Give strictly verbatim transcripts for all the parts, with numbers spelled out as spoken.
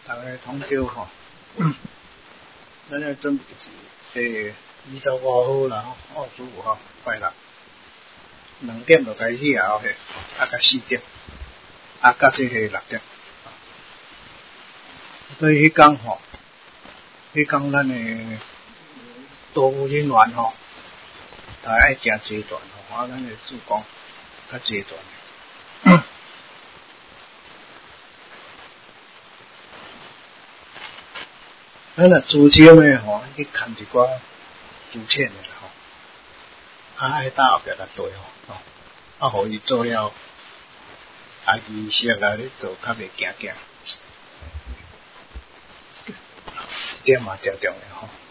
大家通宵吼，嗯，咱要准备是二十五号啦，二十五号拜六，两点就开始啊，嘿，啊到四点，啊到这个六点。所以迄天吼，迄天咱的多务人员吼，大爱诚济段吼，啊，咱的主讲较济段。咱若资深的吼，去看一寡资浅的吼，啊爱搭后壁来对吼，啊，互伊做了啊仪式啊，你做较袂惊惊，点嘛正重要吼。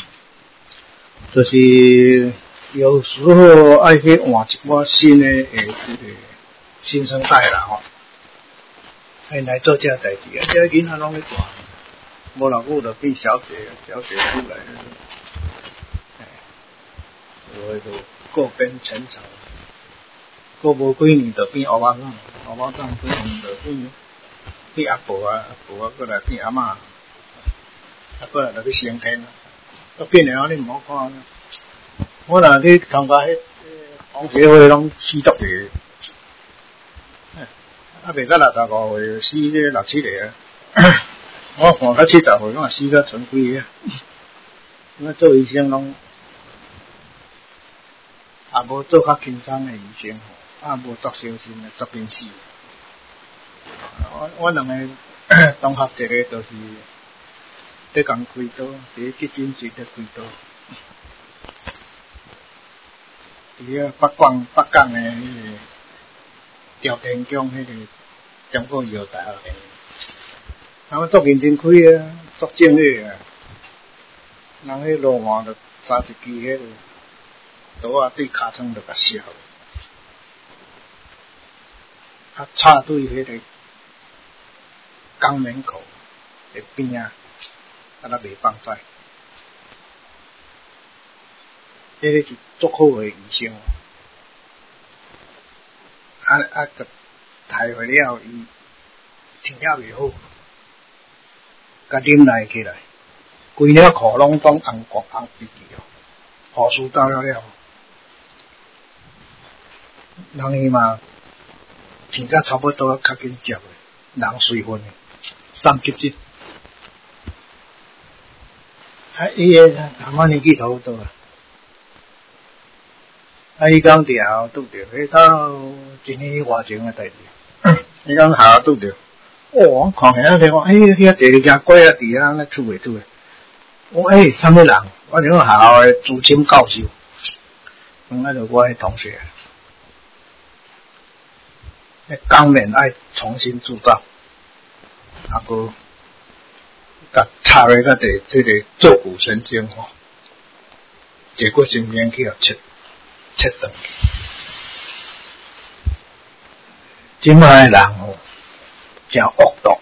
就是有时候爱去换一寡新的诶，这个新生代啦吼，爱来做这代志，啊，这囡仔拢咧大。无偌久就变小姐，小姐出来了，哎，有诶就各变成长，过无几年就变欧巴桑，欧巴桑几年就变变阿婆啊，阿婆啊过来变阿嬷，啊过来就去升天啊，都变了你唔好看。我若去参加迄同学会拢四十个，啊袂到六十五岁，死咧六七个啊。我看到七十岁，我死到剩几个，我做医生拢也无做较轻松的医生，啊无作小心的作变死。我我两个同学一个就是在共开刀，伫急诊室在开刀，伫个北港北港的迄个朝天宫迄个中国医药大学的。啊，我做认真开啊，做正个啊，人迄落汗就三十支迄个刀啊对尻川就甲削，啊插对迄个肛门口的边啊，啊那袂放屎，迄个是足好个医生，啊啊，就抬回了伊听也袂好。甲啉来起来，规领裤拢拢红光红滴滴哦。护士到了了，人伊嘛听甲差不多较紧接的，人随分的，三急诊。啊，伊个阿妈年纪差不多啊，啊，伊讲伫校拄着，迄到一年外前的代志，伊讲校拄着。哦，我看起来讲，哎，遐一个只鬼啊，伫遐那厝诶厝诶，我哎，什么人？我这个学校诶资深教授，嗯，那就我迄同学，迄肛门爱重新铸造，啊个，甲插咧个伫这个坐骨神经吼，结果神经去互切切断。即摆诶人吼。真恶毒，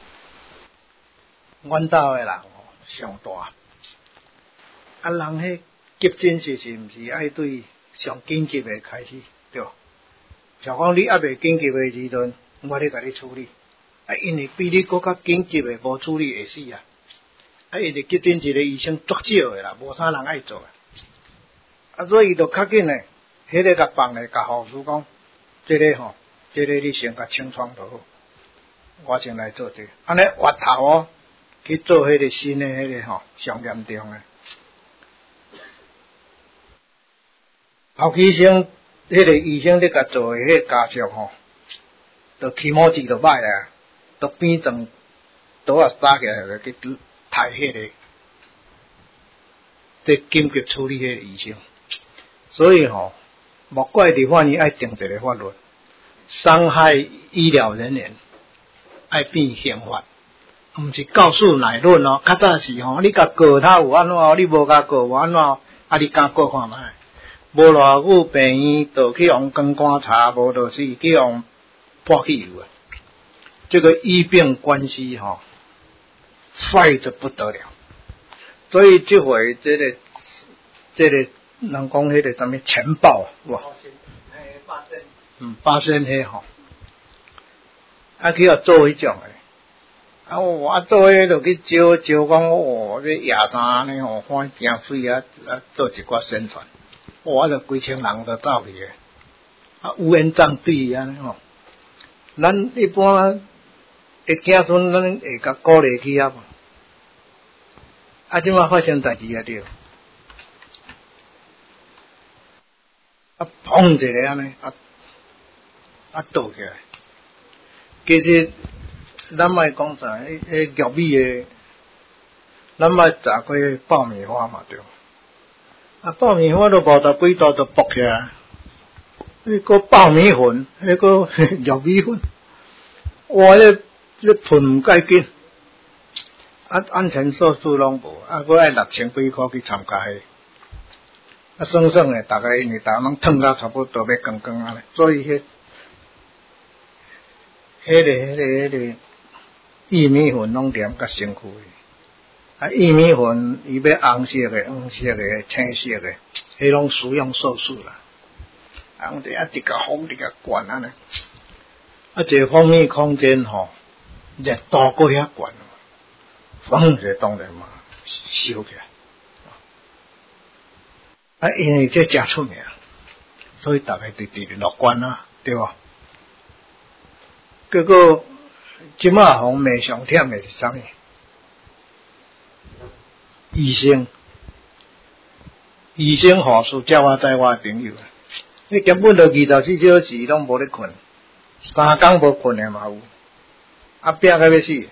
阮兜诶人吼上大，啊人迄急诊室是毋是爱对上紧急诶开始对？像讲你还袂紧急诶时阵，我咧甲你处理，啊因为比你搁较紧急诶无处理会死啊，啊因为急诊室诶医生足少诶啦，无啥人爱做，啊所以伊就较紧诶，迄个甲放咧甲护士讲，即个吼，即个你先甲清创就好。我先来做这个，安尼挖头哦，去做迄个新的迄个吼上严重的。后期生迄个医生咧甲做的迄个家属吼，就起毛子就歹啊，都变成刀啊打起来去抬迄个，即紧急处理迄个医生。所以吼，莫怪地方你爱定一个法律，伤害医疗人员。爱变刑法，毋是告诉乃论哦。较早是吼，你甲告他有安怎？你无甲告有安怎？啊，你敢告看觅？无偌久病院就去用光观察，无就是去用泼汽油啊。这个医病关系吼，坏得不得了。所以这回这个这个人讲迄个什么钱报哇？嗯，八仙黑吼。啊，去要做迄种诶， 啊，我做迄就去招招讲，哦，这夜山呢吼，看真水啊，啊，做一寡宣传，我就规千人都走去诶，啊，乌烟瘴气安尼吼。咱一般会囝孙，咱会甲鼓励起啊无？啊，即摆发生代志啊对，啊，砰一下安尼，啊，啊倒起来。其实咱莫讲啥，迄迄玉米诶，咱莫炸过爆米花嘛对。啊，爆米花都无十几度就爆起来，迄个爆米粉，迄个玉米粉，哇！咧咧喷唔介紧，啊，安全措施拢无，啊，佫爱六千几箍去参加迄，啊，算算诶，大概因为逐个拢烫到差不多要光光啊咧，所以迄。迄个、迄个、迄个薏米粉拢黏甲身躯，啊，薏米粉伊要红色的、黄色的、青色的，迄拢食用色素啦。啊，我哋一直甲风直甲灌安尼，啊，一个封闭空间吼，热度过遐悬，风就当然嘛烧起来。啊，因为这真出名，所以大家直直乐观啊，对吧？结果，即马红面上忝的是啥物？医生，医生护士叫我载我的朋友，你根本就二十四小时拢无咧困，三工无困的嘛有，啊拼甲要死，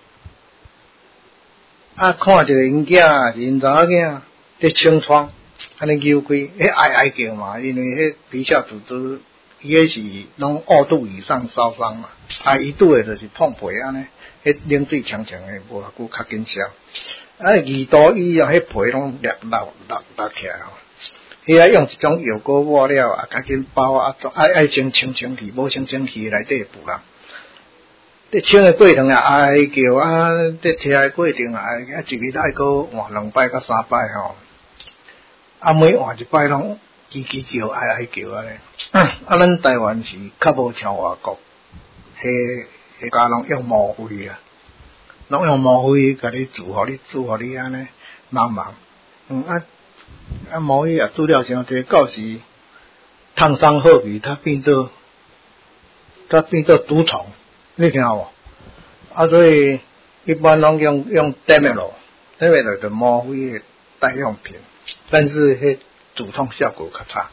啊看着因囝因查某囝咧清创，安尼扭开，迄哀哀叫嘛，因为迄皮下组织。伊迄是拢二度以上烧伤嘛，啊，一度诶就是碰皮安尼，迄冷水强强诶，无偌久较紧烧。啊，二度以后，迄皮拢裂落落落起来吼。伊啊用一种药膏抹了，啊，较紧包啊，爱爱先清清气，无清清气内底补啦。伫清诶过程啊，哀叫啊，伫摕诶过程啊，啊，一日爱搁换两摆到三摆吼，啊，每换一摆拢。叽叽叫，哀哀叫安尼，啊，咱台湾是较无像外国，迄迄家拢用毛灰啊，拢用毛灰甲你煮，互你煮，互你安尼茫茫，嗯啊啊毛灰也煮了伤济，到时烫伤后皮，它变做它变做毒虫，你听有无？啊，所以一般拢用用 Demelo，Demelo 就毛灰的代用品，但是迄。止痛效果较差，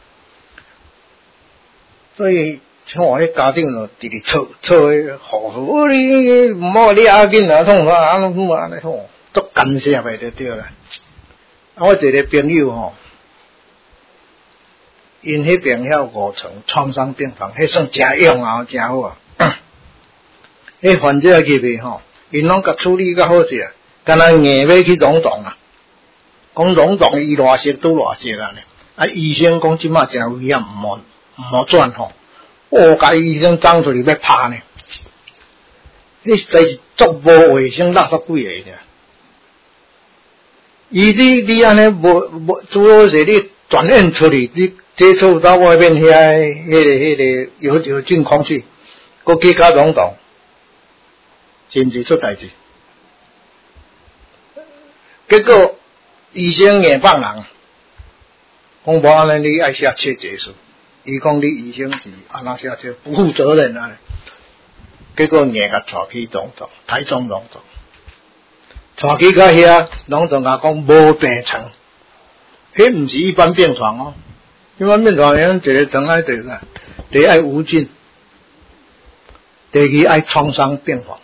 所以像我迄家长就直直吵吵迄护士，哦你唔好你阿囡仔痛啊，安怎安尼吼，足干涉的就对啦。啊，我一个朋友吼，因迄边遐五层创伤病房，迄算真用啊，真好啊。迄患者入去吼，因拢甲处理较好势，敢若硬要去溶洞啊，讲溶洞伊偌色拄偌色啊呢。啊！医生讲即马真危险，毋好毋好转吼。哦，甲医生张出去要拍呢，迄真是足无卫生，垃圾几个尔。伊你你安尼无无，主要是你转院出去，你接触到外面遐迄个迄个有有菌空气，搁去甲溶洞，是毋是出代志？结果医生硬放人。讲无安尼，你爱写切结书。伊讲你医生是安那写切不负责任啊！结果硬甲带去农场，台中农场，带去到遐农场甲讲无病床，迄毋是一般病床哦，一般病床样一个床爱对个，第一爱无菌，第二爱创伤病房，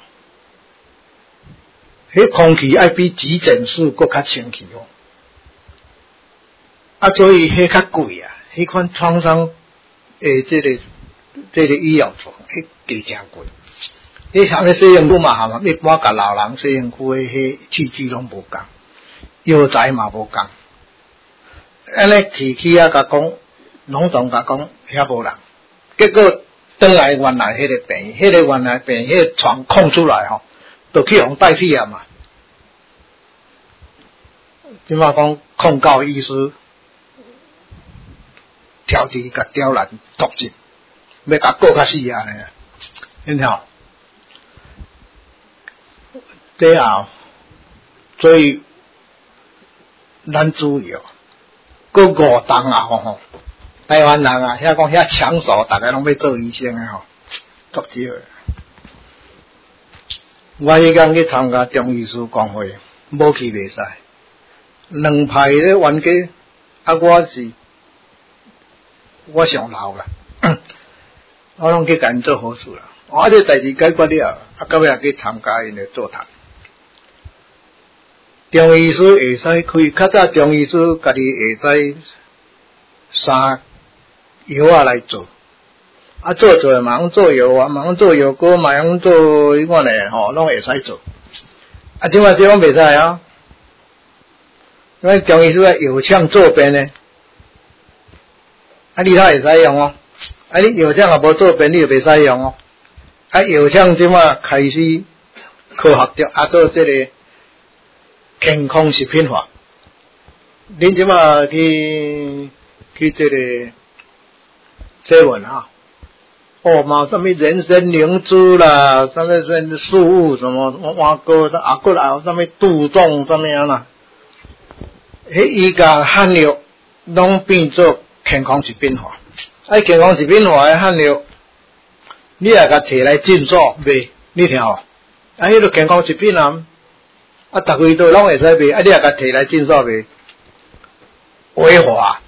迄空气爱比急诊室搁较清气哦。啊，所以迄较贵啊，迄款创伤诶，这个这个医疗床，迄价真贵。迄像咧西营区嘛，含嘛，一般甲老人西营区诶，迄器具拢无共，药材嘛无共。安尼提起啊，甲讲，拢总甲讲遐无人，结果转来原来迄个病，迄个原来病，迄个床空出来吼，就去互代替啊嘛。即马讲控告医师。挑剔甲刁难毒质，要甲告较死啊！你听， 对啊，所以咱主要个五档啊吼，台湾人啊，遐讲遐抢手，大家拢要做医生诶吼，足少。我迄天去参加中医师公会，无去袂使，两派咧冤家，啊，我是我上老啦，我拢去甲因做好事啦。我这代志解决了，啊，到尾去参加因诶座谈。中医师会使开，较早中医师家己会使杀药啊来做，啊做做嘛用做药啊，嘛用做药膏，嘛用做迄款咧吼，拢会使做。啊，即摆即拢袂使啊，因为中医师诶药厂做变咧，啊你他会使用哦，啊你药厂也无做变，你就袂使用哦。啊药厂即摆开始科学着啊做即个健康食品化，恁即摆去去即个西文啊，哦嘛，什么人参灵芝啦，什么什树物什么蛙哥的啊，过来什么杜仲什么样啦，迄伊甲汉药拢变做健康食品化，啊健康食品化诶汉药，你也甲摕来进货卖，你听哦，啊迄个健康食品啊。啊，逐位都拢会使卖，啊，你也甲摕来进货卖，违法。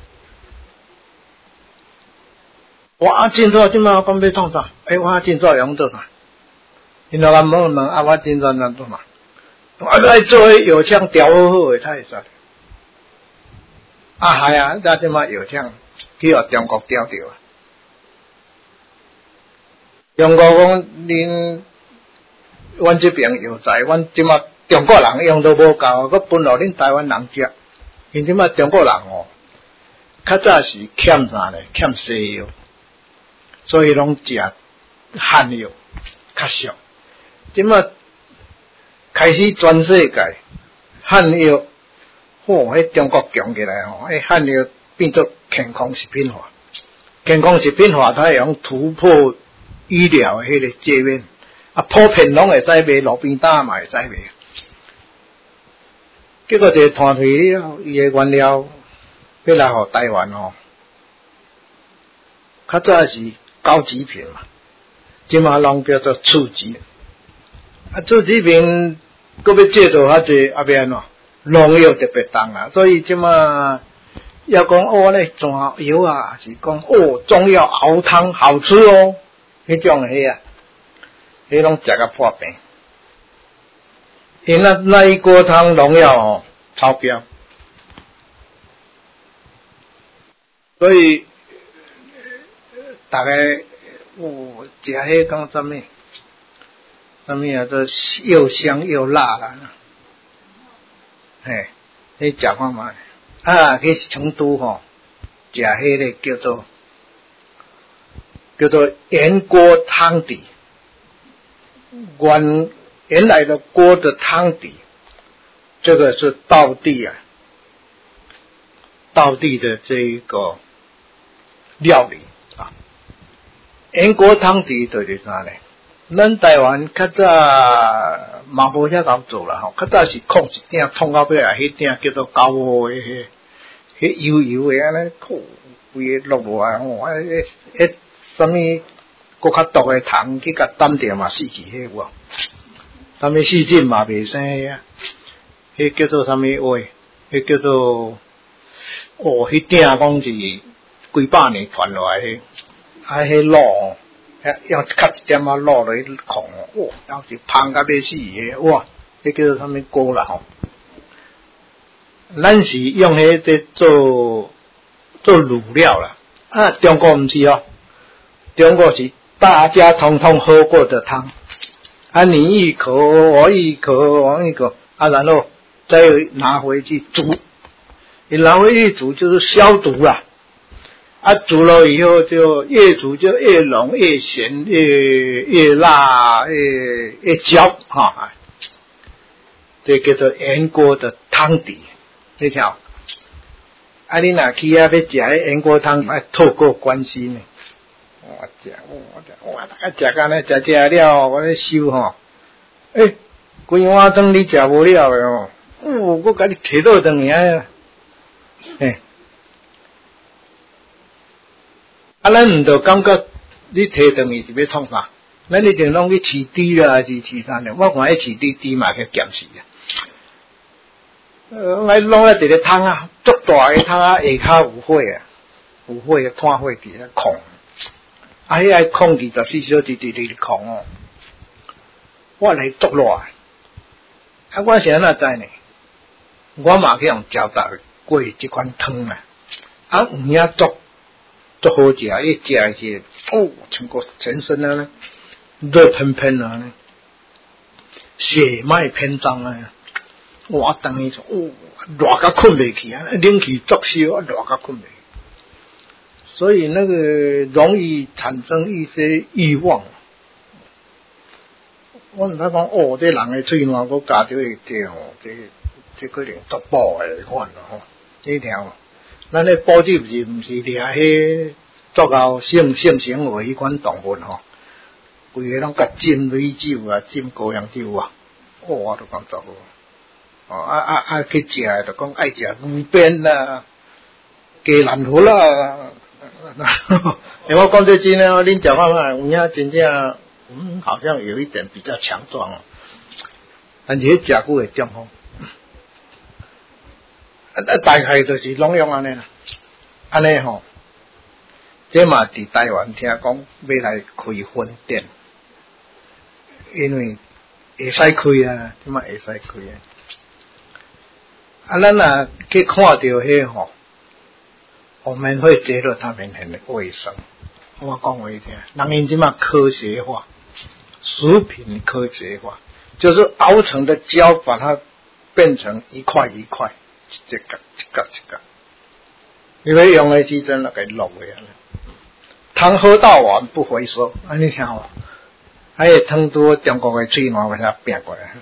我啊进货，即摆我讲要创啥？诶、欸，我进货用做啥？因老人问问啊，我进货能做啥？我来做迄药厂调好好诶，他会使。啊，系啊，咱即摆药厂去互中国调着啊。中国讲恁，阮这边药材，阮即摆。中国人用都无够，佮分互恁台湾人食。因即摆中国人哦，较早是欠啥咧？欠西药，所以拢食汉药较俗。即摆开始全世界汉药，嚯、哦，迄中国强起来吼，迄汉药变做健康食品化。健康食品化，它会用突破医疗诶迄个界面，啊，普遍拢会使卖，路边摊嘛会使卖。结果一个团队了，伊诶原料要来互台湾吼，较早是高级品嘛，即马拢叫做次级。啊，次级品搁要制造较济，啊要安怎？农药特别重啊，所以即马要讲哦咧，怎药啊，是讲哦中药熬汤好吃哦，迄种诶啊，迄拢食甲破病。因那那一锅汤农药哦超标，所以大家哦食迄讲什么什么啊，都又香又辣啦，嘿，你食看卖啊？去成都吼食迄个叫做叫做盐锅汤底，原原来的锅的汤底，这个是道地啊，道地的这一个料理啊。盐锅汤底就是啥呢？咱台湾较早嘛无遐好做啦吼，较早是控一鼎冲到尾啊，迄鼎叫做高锅诶，迄迄油油诶安尼，酷规个落落来吼，啊迄迄什么搁较毒诶糖去甲担着嘛死去迄有啊。什么细菌嘛袂生呀？迄叫做什么话？迄叫做哦，迄鼎讲是几百年传落来迄，啊，迄卤，要较一点仔卤落去控哦，哇，然后是芳甲要死个，哇，迄叫做什么锅啦吼？咱是用迄个做做卤料啦，啊，中国毋是哦，中国是大家通通喝过的汤。啊，你一口，我一口，我一口，啊，然后再拿回去煮。你拿回去煮就是消毒啦。啊，煮了以后就越煮就越浓、越咸、越越辣、越越焦哈。这叫做盐锅的汤底，你听。啊，你若去啊要食迄盐锅汤，要透过关系呢。我食，我食，我大概食干咧，食食了，我咧收吼，诶、欸， 规碗汤你食无了的哦，哦，我甲你摕倒转去啊，嘿，啊，咱毋着感觉你摕转去是要创啥？咱一定拢去饲猪啦，还是饲啥呢？我看迄饲猪猪嘛去咸死啊！呃，我弄在一个桶啊，足大个桶啊，下骹有火啊，有火啊，炭火伫咧控，啊，迄爱控二十四小时伫咧控哦。我来足热，啊，我是安怎知呢？我嘛去用焦杂过即款汤啊，啊，有影足足好食，一食起哦，全个全身啊，热喷喷啊，血脉篇章啊。我等于说，哦，热甲困袂去啊，冷气作烧啊，热甲困袂去，所以那个容易产生一些欲望。我毋知讲，哦，这人的喙暖，我加着会这哦，这这可能足补的款咯吼，这条，咱咧补给毋是毋是掠迄足够性性行为迄款动物吼，规个拢甲浸美酒啊，浸高粱酒啊，哦，我都感觉好。哦，啊啊啊！去食诶，就讲爱食牛鞭啦、鸡兰糊啦。诶，我讲这真诶，恁食饭嘛，有影真正，嗯，好像有一点比较强壮哦。但是迄食久会中风。啊，大概就是拢用安尼啦，安尼吼。这嘛伫台湾听讲要来开分店，因为会使开啊，这嘛会使开啊。啊，咱若去看到迄吼，我们会觉得他们很卫生。我讲给你听，人因即嘛科学化，食品科学化，就是熬成的胶，把它变成一块一块，一个一个一个。因为用的时阵那个落的啊，汤喝到完不回收，安尼听无？还有汤多中国的喙暖给它变过来。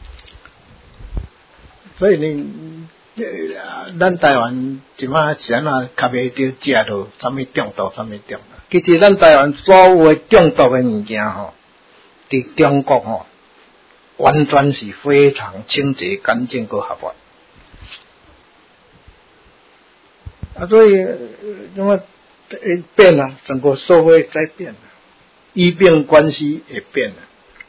所以你，呃，咱台湾即马是安怎较袂着食到啥物中毒，啥物中毒？其实咱台湾所有的中毒的物件吼，伫中国吼，完全是非常清洁、干净个合法。啊，所以那么变了，整个社会在变了，医病关系也变了。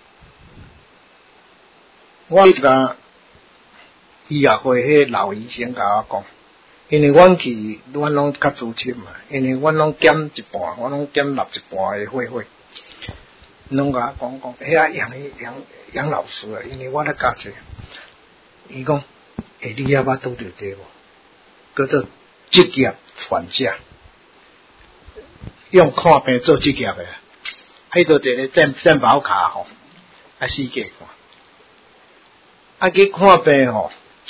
我甲医学会迄老医生甲我讲，因为阮去，阮拢较资深嘛，因为阮拢减一半，我拢减纳一半的会费，拢甲我讲讲，遐杨杨杨老师啊，因为我咧教册，伊讲，诶，你也捌拄着这无？叫做职业患者，用看病做职业的，迄度一个健健保卡吼，啊四界看，啊去看病吼。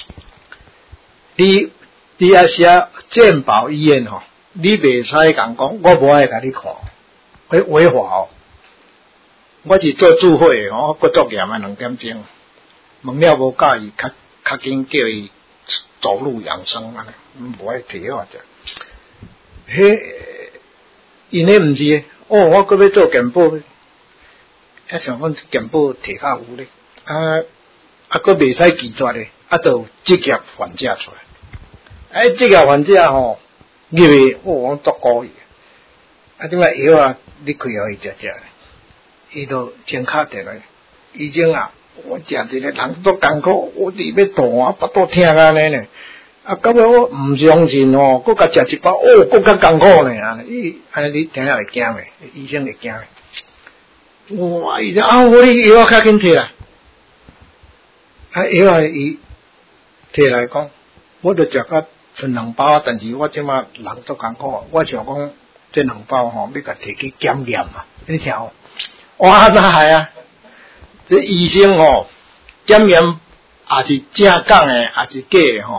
你你啊写健保医院吼，你袂使讲讲，我无爱甲你看，会违法哦。我是做注会的，我搁作业啊两点钟，问了无介意，较较紧叫伊走路养生安尼，无爱摕我者。迄因迄毋是，哦，我搁要做健保，啊像阮健保摕较有咧，啊啊搁袂使拒绝咧。啊，就有职业患者出来。哎，职业患者吼，入去哦，我足高伊。啊，即摆药啊，你开互伊食食，伊就先敲电话，医生啊，我食一个人足艰苦，我伫要吐啊，腹肚痛安尼呢。啊，到尾我毋相信哦，搁甲食一包，哦，搁较艰苦呢。安尼，伊安尼你听了会惊未？医生会惊未？哇！医生啊，我哩药较紧摕来。啊，药啊，伊。摕来讲，我著食甲剩两包，但是我即马人足艰苦，我想讲这两包吼，要甲摕去检验啊，你听哦，哇，那系啊，这医生吼检验也是正讲诶，也是假诶吼，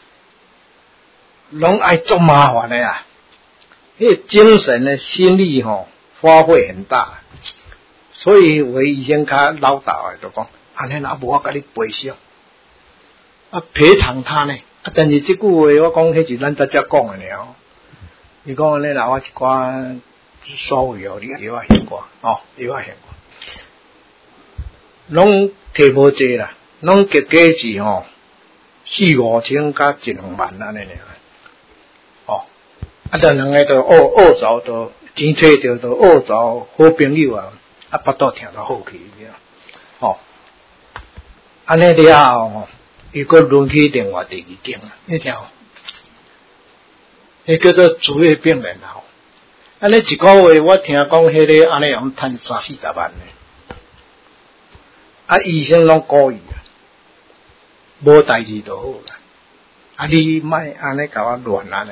拢爱足麻烦诶啊，迄个精神诶、心力吼花费很大，所以有诶医生较老道诶，就讲安尼若无我甲你赔偿。啊，赔偿他呢？啊，但是即句话我讲，迄是咱大家讲诶了。伊讲安尼啦，我一寡所有你药啊嫌我，哦，药啊嫌我。 拢摕无济啦，拢加加是吼四五千加一两万安尼尔，哦，啊，就两个都恶恶糟都钱摕着都恶糟好朋友啊，啊，巴肚疼到好去了，哦，安尼了后吼，伊佫轮去另外第二间啊，你听哦，迄叫做职业病人啊，安尼一个月我听讲迄个安尼样趁三四十万呢，啊，医生拢鼓伊。无代志就好啦，啊！你莫安尼甲我乱安尼，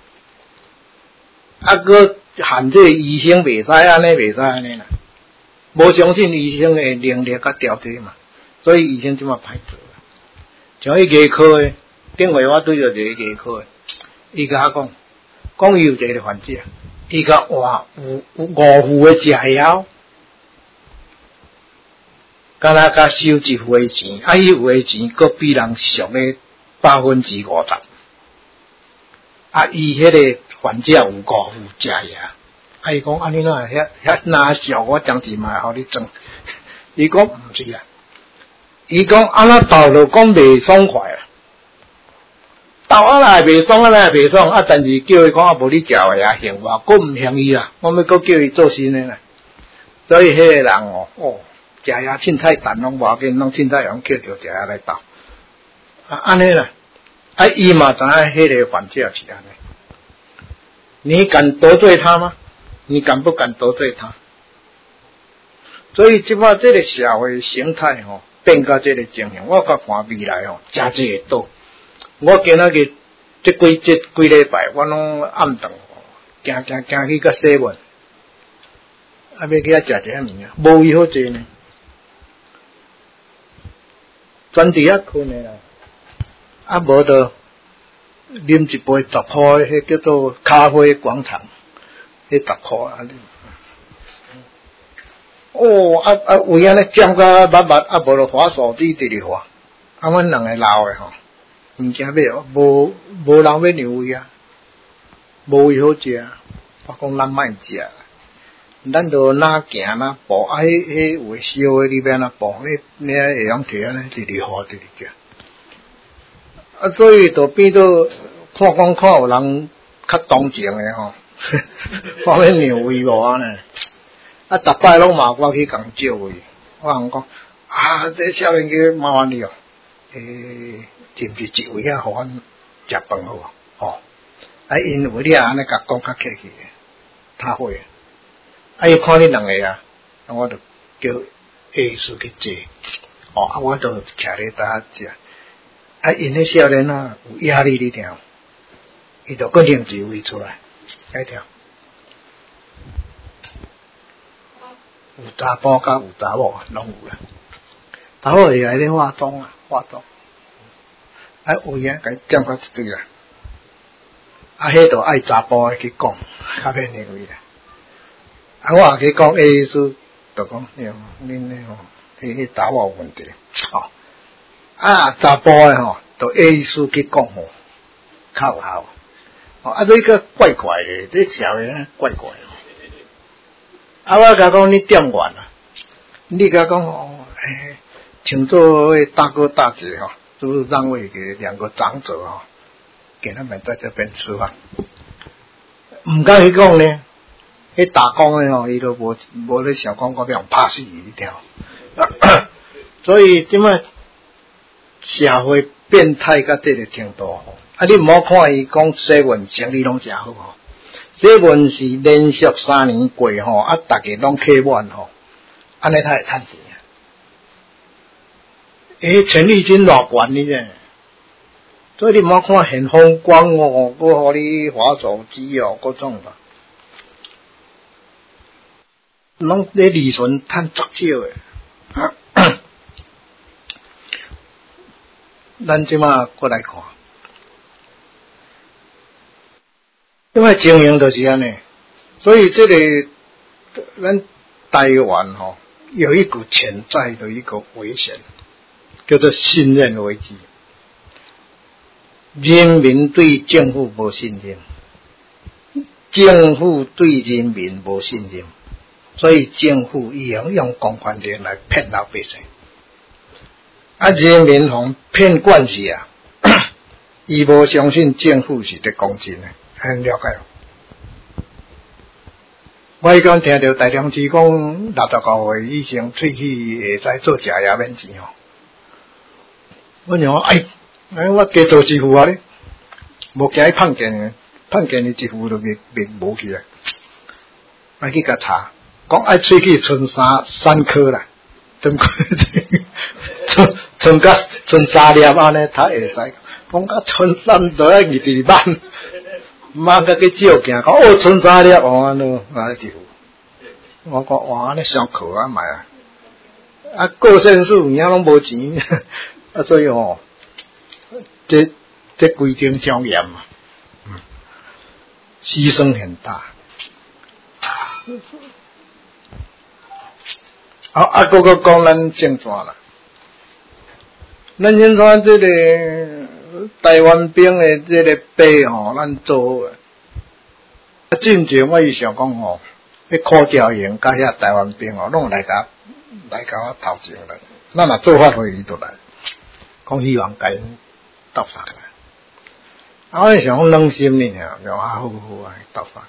啊！佫限制医生袂使安尼，袂使安尼啦。无相信医生的能力甲条件嘛，所以医生即马歹做啦。像迄牙科的，顶回我对着一个牙科的，伊甲我讲，讲伊有一个患者，伊甲换有有五副的食药。敢若甲收一副的钱，啊，伊有的钱佫比人俗咧百分之五十。啊，伊迄个患者有五副食药，啊，伊讲安尼哪遐遐哪俗，我当时嘛互你装。伊讲毋是啊，伊讲安那斗就讲袂爽快啊，斗啊来袂爽啊来袂爽啊，但是叫伊讲啊，无你食药也行我，佫毋行伊啦，我要佫叫伊做新诶啦。所以迄个人哦，哦。食药凊彩淡拢无要紧，拢凊彩用叫着食药来斗，啊安尼啦，啊伊嘛知影迄个患者是安尼，你敢得罪他吗？你敢不敢得罪他？所以即摆这个社会形态吼、哦、变到这个情形，我甲看未来吼、哦，真济会倒。我今仔日这几这几礼拜，我拢暗顿行行行去甲西门，啊要去遐食一下物啊，无位好坐呢。专伫遐困诶啦，啊无就啉一杯十箍，迄叫做咖啡广场，迄十箍啊！哦，啊啊，位安尼占甲密密，啊无就滑手机直直滑，啊，阮两个老诶吼，物件买哦，无无人要让位啊，无位好食，我讲咱莫食。咱就哪行哪步，啊！迄迄有诶烧诶，你要安怎步？你你会晓摕安尼直直滑直直行。啊，所以就变做看讲看有人较同情诶吼，看要让位无安尼。啊，逐摆拢嘛我去共借位，我人讲啊，这少年家麻烦你哦，诶、欸，是毋是一位啊？互阮食饭好吼？啊，因为你安尼甲讲较客气诶，他会。啊！伊看你两个啊，啊，我就叫下次去坐，哦，啊，我就徛咧搭食。啊，因迄少年啊有压力，你听，伊就佫拎一位出来，来听。有查甫甲有查某拢有啦，查某会来咧化妆啊，化妆。啊，有影甲伊占到一堆啦，啊，迄就爱查甫诶去讲，较免认为啦。啊，我也去讲，诶，意思就讲，哟，恁咧吼，迄迄查某有问题，吼、哦，啊，查甫诶吼，就诶意思去讲吼，较有效，哦，啊，这个怪怪诶，这社会啊怪怪，啊，我甲讲你点完啊，你甲讲哦，诶，请做诶大哥大姐吼，就是让位给两个长者吼，给他们在这边吃饭，唔敢去讲呢。迄打工诶吼，伊都无无咧想讲我要用拍死伊条，所以即摆社会变态到这个程度吼，啊你毋好看伊讲西文生意拢诚好吼，西文是连续三年过吼，啊逐个拢客满吼，安尼他会趁钱啊？诶，权利金偌悬呢啫，所以你毋好看很风光哦，佫互你滑手机哦，佫种吧。拢咧利润趁足少诶，咱即马过来看，因为经营就是安尼，所以这个咱台湾吼、哦、有一股潜在的一个危险，叫做信任危机。人民对政府无信任，政府对人民无信任。所以政府伊用用公权力来骗老百姓， 啊，人民吼骗惯势啊，伊无相信政府是伫讲真诶，很了解。我迄讲听到大良市讲六十九岁以前喙齿会使做食也免钱吼。我讲哎，哎我加做一副啊咧，无惊伊碰见，碰见伊一副都灭灭无去啊。我去甲查，讲爱喙齿剩三三颗啦，剩剩剩甲剩三粒安尼，他会使讲甲剩三都要二十万，妈甲去照镜，讲哦剩三粒哦安尼，啊一副。我讲哇，安尼伤可啊，买啊！啊，过剩数有影拢无钱，啊，所以吼，这这规定上严嘛，嗯，牺牲很大。好，啊，个个讲咱现状啦，咱现状这个台湾兵的这个碑吼，咱做的，啊，进前我是想讲吼。迄柯兆英甲遐台湾兵哦，拢来甲来甲我头前来，咱若做法会伊就来，讲希望甲因斗相来。啊，我想讲冷心呢，讲啊好好啊，斗相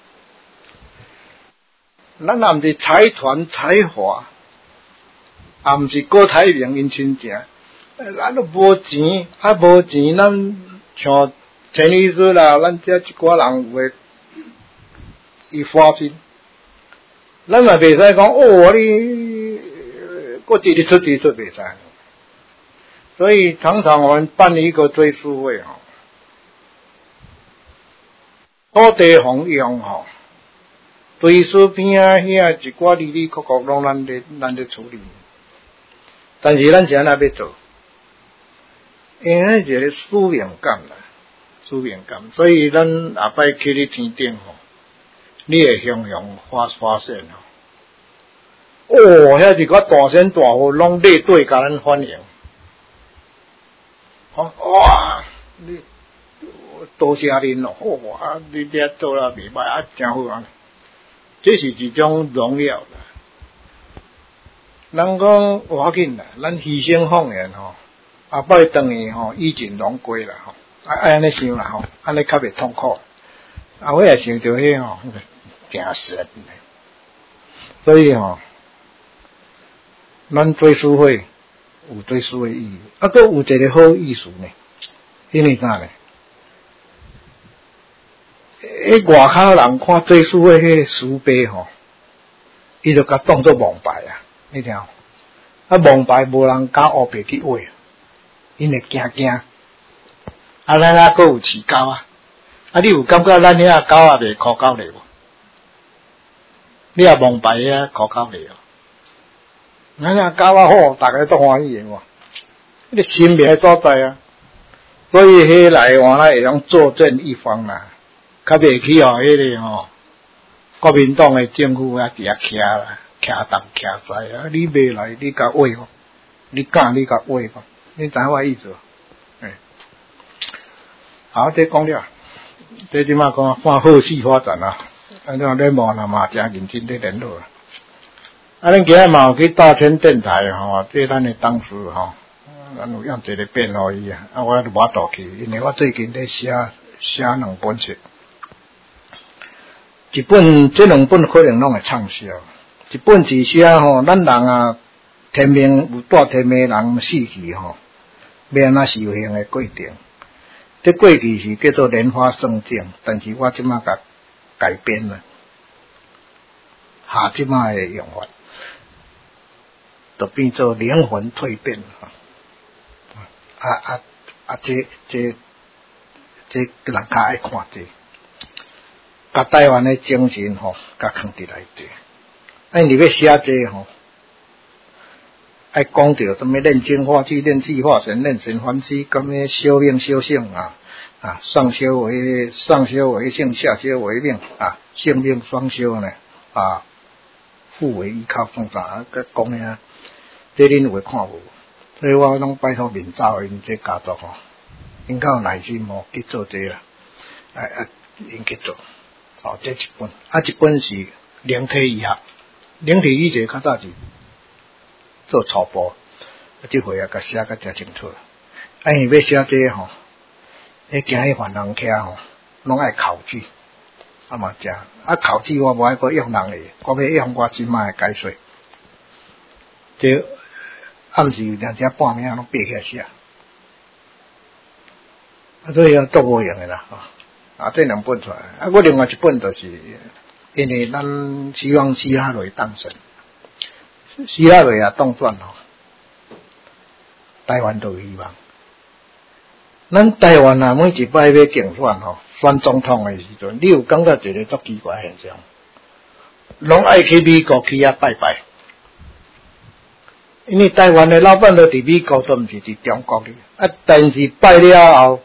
来。咱若毋是财团财华，也毋是郭台铭因亲情，咱都无钱，啊无钱，咱像陈律师啦，咱遮一寡人有诶，伊发心。咱嘛袂使讲哦，你我直直出直出袂使，所以常常我们办一个追思会吼，土地方用吼，追思边啊遐一寡里里口口拢咱咧咱咧处理，但是咱是安那要做，因为迄个使命感啦，使命感，所以咱下摆去咧天顶吼。你会向阳发发现哦，哦，遐一个大山大河拢列队甲咱欢迎，哦哇，你多谢恁咯，哦啊，你遐做啦袂歹啊，真好啊，这是一种荣耀啦。人讲无要紧啦，咱牺牲奉献吼，后摆等于吼以尽龙归啦吼，啊爱安尼想啦吼，安尼较袂痛苦。啊，我也想到迄吼。惊神，所以吼，咱追思会有追思的意义，啊，佮有一个好意思呢。因为啥呢？迄外口人看追思会迄个书碑吼，伊就甲当作蒙牌啊，你听？啊，蒙牌无人敢乌白去画，因会惊惊。啊，咱啊佮有饲狗啊，啊，你有感觉咱遐狗也袂哭狗咧无？你也蒙牌啊，考考你哦。咱啊搞啊好，大家都欢喜的哇。迄个心别所在啊，所以迄来换来会用坐镇一方啦，较袂去哦，迄个吼，国民党的政府啊，伫遐徛啦，徛东徛西啊，你袂来，你甲话哦，你敢你甲话哦，你知我意思无？诶，好，这讲了，这即马讲看后续发展啊。啊，像咧无啦嘛，真认真咧联络。啊，恁今日嘛有去大千电台吼，这咱的当时吼，咱有用一个变互伊啊。啊，我无法度去，因为我最近咧写写两本册，一本这两本可能拢会畅销，一本是写吼，咱人啊，天命有带天命人死去吼，要安怎修行的过程。这过去是叫做莲花圣境，但是我即马甲改编了，下即摆的用法，就变做灵魂蜕变啊啊啊！这这这人较爱看这，甲台湾的精神吼，甲放伫内底。啊，你要写这吼，爱讲到什么炼精化气、炼气化神、炼神还气，咁样修命修性啊。啊，上修为上修为性，下修为命啊，性命双修呢啊，互为依靠，种啥个讲呀？这恁有会看无？所以我拢拜托明早因这家族吼，因较有耐心吼去做这啦，啊啊，因去做，哦，这一本啊，一本是灵体医学，灵体医学较早是做草包， 这回啊，甲写甲真清楚。啊，因为要写这吼，迄惊迄犯人徛吼，拢爱考据，啊嘛正，啊考据我无爱个用人诶，我要用我即卖解说。这暗时有两只半暝拢爬起来写，啊，所以啊都无用诶啦，吼、哦。啊，这两本出来，啊，我另外一本就是，因为咱希望希拉蕊当选，希拉蕊啊当选吼，台湾都有希望。咱台湾啊，每一摆要竞选吼，选总统诶时阵，你有感觉一个足奇怪现象，拢爱去美国去遐拜拜，因为台湾诶老板都伫美国，都毋是伫中国哩，啊，但是拜了后。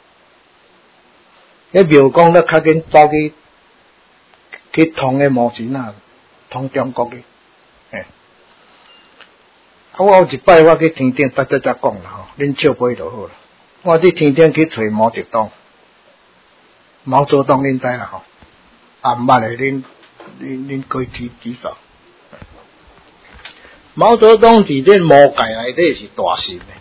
迄庙公咧较紧走去去通个毛钱啊，通中国去，诶，啊，我有一摆我去天顶，搭搭才讲啦吼，恁笑杯就好啦。我伫天顶去找毛泽东，毛泽东恁知啦吼，啊，毋捌诶恁恁恁可以指指手。毛泽东伫恁魔界内底是大神诶，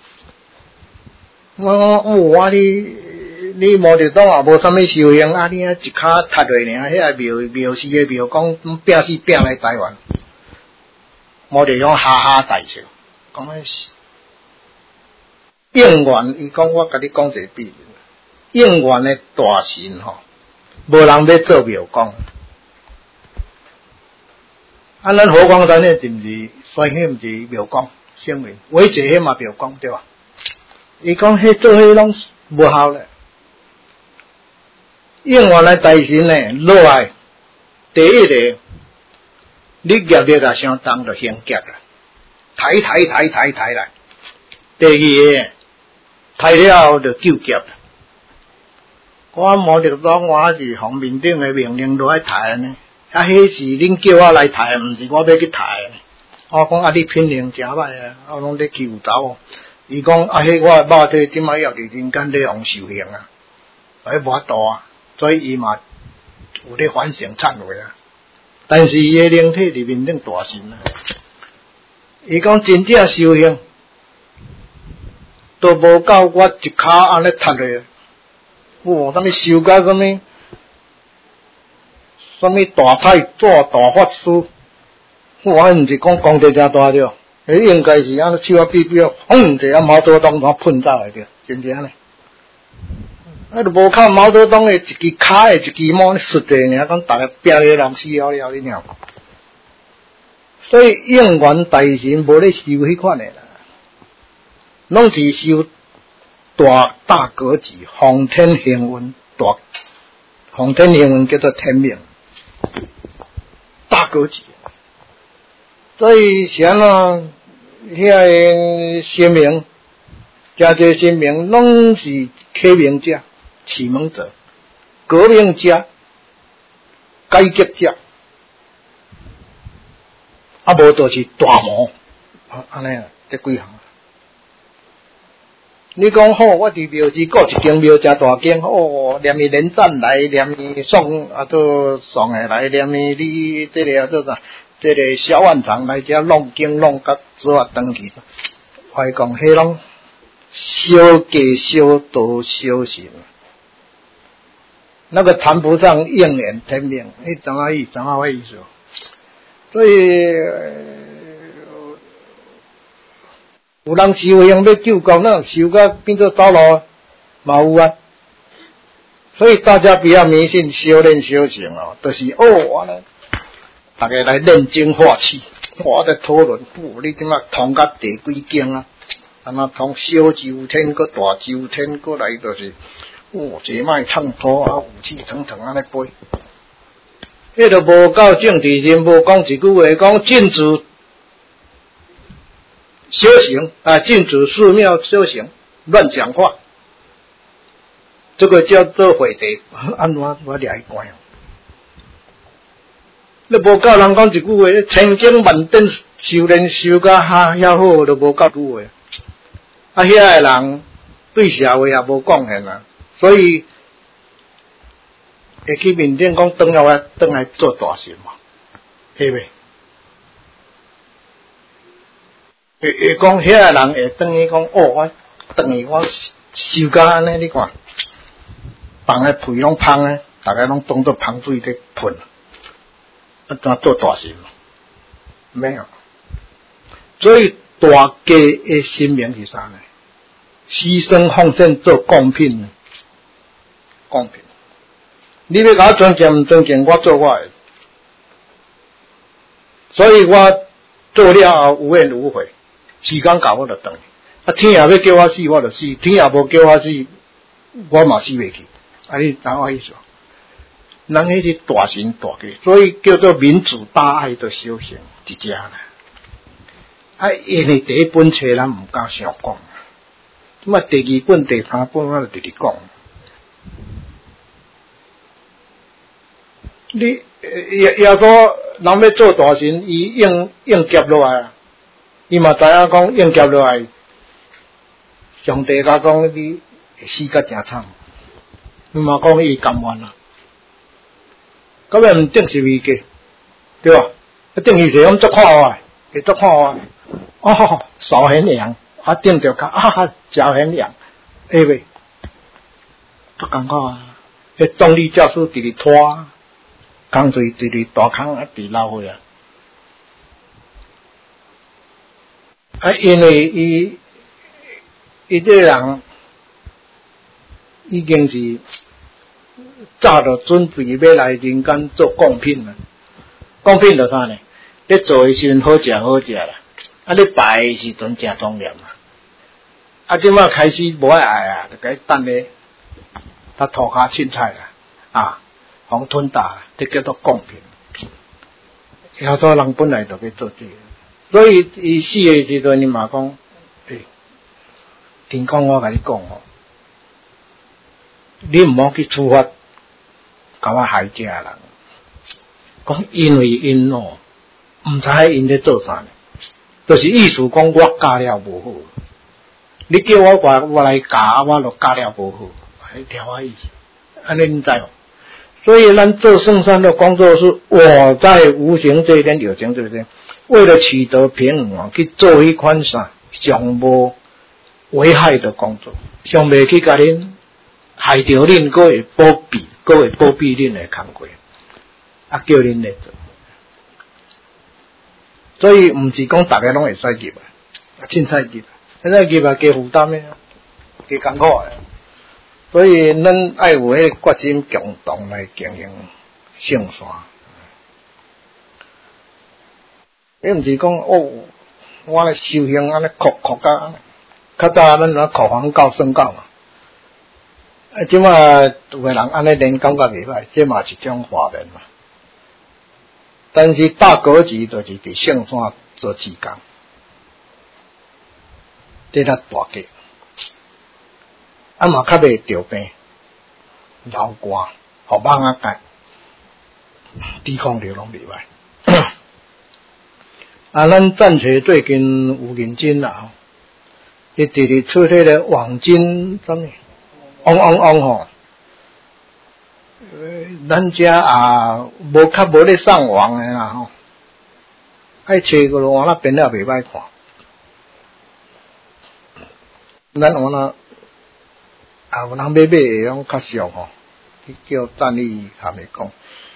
我我我你。你毛泽东也无啥物修行，啊！你啊一骹踢落尔，遐个庙庙寺个庙讲拼死拼来台湾，毛泽东哈哈大笑，讲迄是应援。伊讲我甲你讲一个秘密，应援的大神吼，无人要做庙公。啊，咱佛光山迄是毋是？所以迄毋是庙公，声明伟姐迄嘛庙公对吧？伊讲迄做迄拢无效咧。应援的大神呢，落来第一个，你业力啊相当就兴劫啦，抬抬抬抬抬来。第二个，抬了后就救劫啦。我毛泽东我是方面顶的命令落来抬呢，啊，迄是恁叫我来抬，毋是我要去抬。我讲啊，你品行真歹啊，我拢咧欺负走。伊讲啊，迄我肉体即摆要伫人间咧用受刑啊，迄无法度啊。所以伊嘛有咧反省忏悔啊，但是伊诶灵体里面顶大神啊，伊讲真正修行都无够我一骹安尼踢咧，哇！啥物修甲啥物，啥物大太祖、大法师，哇！毋是讲功德真大着，迄应该是安尼手啊比比啊，轰一下毛泽东把喷走来着，真正咧。啊！就无靠毛泽东诶一支骹诶一支毛实际尔，讲逐个拼个人死了了，你晓？所以应援大神无咧修迄款诶啦，拢是修大大格局、皇天行运大皇天行运叫做天命大格局。所以是安怎？遐个神明，真侪神明拢是启明者。启蒙者、革命家、改革者，啊无就是大魔，啊安尼啊，这几项。你讲好，我伫庙寺过一间庙真大间，哦，念伊连赞来，念伊送啊，都送下来，念伊你这个啊做啥？这个小万长来遮弄经弄甲做啊登去，我讲迄拢小家小道小神。那个谈不上应验天命，你怎么意？怎么个意思？所以有人修行要救国，那修甲变做走路嘛有啊。所以大家不要迷信修炼修行哦，就是哦，安尼，大家来认真化气，我在讨论，哦，你怎啊通甲第几经啊？安那通小周天，搁大周天，搁来就是。哦，一卖唱歌啊，武气腾腾安尼飞，迄个无够政治人物讲一句话，讲禁止修行啊，禁止寺庙修行，乱讲话，这个叫做毁地，安怎我掠伊关？你无够人讲一句话，千经万典修炼修甲哈遐好，都无够句话，啊，遐个人对社会也无贡献啊。所以会去面顶讲，转来转来做大神嘛，会袂？ 会会讲遐个人会等于讲哦，我等于我收甲安尼，你看，放个屁拢芳诶，大家拢当作芳水在喷，啊，怎做大事？没有。所以大家诶心名是啥呢？牺牲奉献做贡品，贡品。你要甲我尊敬唔尊敬，我做我诶。所以我做了后有怨无悔，时间到我就转。啊，天也要叫我死，我就死；天也无叫我死，我嘛死袂去。啊，你知我意思？人迄是大神大家，所以叫做民主大爱的修行一只啦。啊，因为第一本册咱唔敢详讲，咁啊第二本、第三本我就直直讲。你也也说人要做大神，伊应应劫落来，伊嘛知影讲应劫落来，上帝甲讲你会死甲真惨，伊嘛讲伊甘愿啦，咁样毋顶是伊个，对吧？一顶伊是讲足看我，会足看我，哦，手很凉，啊顶着脚啊脚很凉，哎喂，足艰苦啊！迄总理教书直直拖。工水直直大坑啊，直流去啊！啊，因为伊伊这人已经是早就准备要来人间做贡品了。贡品就啥呢？你做的时阵好食好食啦，啊，你摆的时阵真庄严啊！啊，即摆开始无爱爱啊，就该等咧，他涂骹凊彩啦，啊。红吞大，这叫做贡品。好多人本来就要做这个，所以伊死的时阵，你嘛讲，诶、欸，天公我甲你讲哦，你唔好去处罚，甲我害这人。讲因为因哦，唔知因咧做啥呢，就是意思讲我教了无好，你叫我我我来教，我就教了无好，你听我意思，安尼你知无？所以，咱做圣善的工作是我在无形这一天、有形这一天，为了取得平衡，去做一款啥上无危害的工作，上袂去甲恁害着恁，佫会保庇，佫会保庇恁的工作，啊，叫恁来做。所以，毋是讲大家拢会使入啊，凊彩入，凊彩入啊，加负担的，加艰苦的。所以，咱爱有迄决心共同来经营圣山。你毋是讲哦，我来修行安尼哭哭甲，较早咱若哭皇教圣教嘛。啊，即马有个人安尼练感觉袂歹，这嘛是一种华人嘛。但是大格局就是伫圣山做志工，这较大个。啊嘛较袂着病，流汗，互蚊仔咬，抵抗力拢袂歹。啊，咱暂时最近有认真啦，伊直直出迄个网金啥物，嗡嗡嗡吼，咱遮啊无较无咧上网诶啦吼，爱找个咯，我那边也袂歹看，咱我那。啊，有人要买诶，拢较俗吼，去叫战力含咪讲，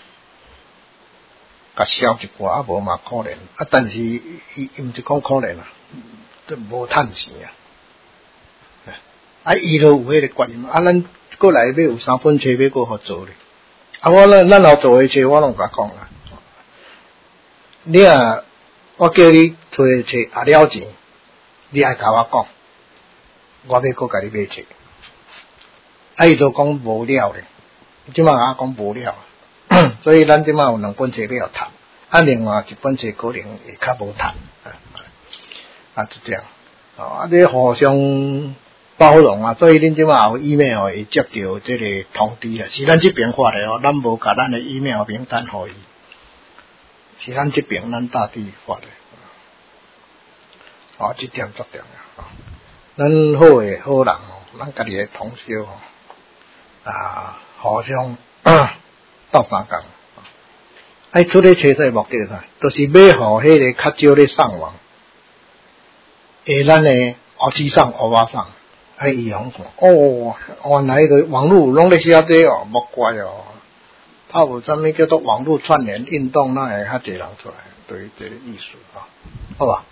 甲销一寡，啊无嘛可怜，啊但是伊伊毋是讲可怜啊，都无趁钱啊，啊伊都有迄个观念，啊咱过来要有三本册要过互做咧，啊我咱咱后做诶册我拢甲讲啦，你啊，我叫你做册啊了钱，你爱甲我讲，我要过甲你买册。啊，伊就讲无了咧，即摆啊讲无了，所以咱即摆有两本册要读，啊，另外一本册可能会较无读，啊，啊，就这样，啊，你互相包容啊，所以恁即摆有 email 会接到这个通知啊，是咱这边发的哦，咱无甲咱的 email 名单互伊，是咱这边咱大地发的，啊，这点足重要，啊，咱好诶好人哦，咱家己诶同修哦。啊，互相斗相共，爱出咧找这目的啥？就是要互迄个较少咧上网， 诶，咱诶黑鸡上、黑蛙上，还伊样看，哦，原来个网络拢咧写这哦，莫怪哦。他有啥物叫做网络串联运动，那会较侪人出来，对这个意思啊，好吧？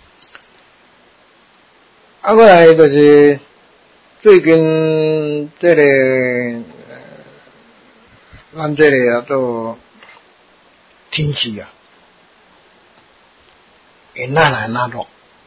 啊，过来就是最近这个，呃，咱这个叫做天气啊，会哪来哪落，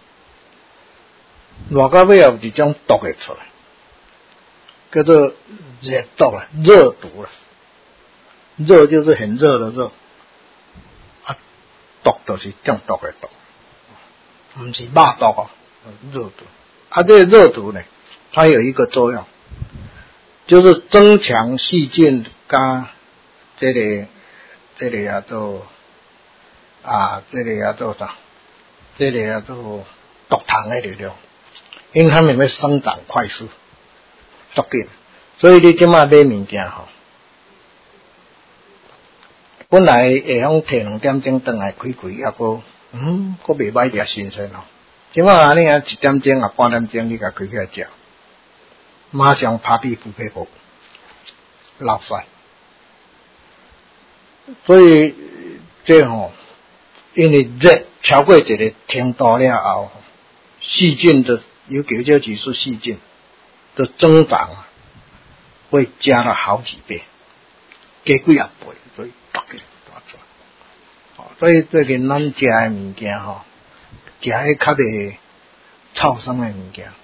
热到尾有一种毒会出来，叫做热毒啦，热毒啦。热就是很热的热，啊，毒就是中毒的毒，不是肉毒啊，热毒。啊，这个热毒呢，它有一个作用，就是增强细菌加这个这个叫做啊，这个叫做啥？这个叫做毒糖的力量，因为它们会生长快速、足紧，所以你即马买物件吼。本来会用摕两点钟转来开开，也阁嗯，阁袂歹食新鲜哦。即摆安尼啊，一点钟啊，半点钟你甲开起来食，马上拍皮肤皮肤老晒。所以这吼、哦，因为热超过一个程度了后，细菌的有九九指数细菌的增长啊，会加了好几倍，加几啊倍，所以。所以最近咱食的物件吼，食迄较袂臭酸的物件，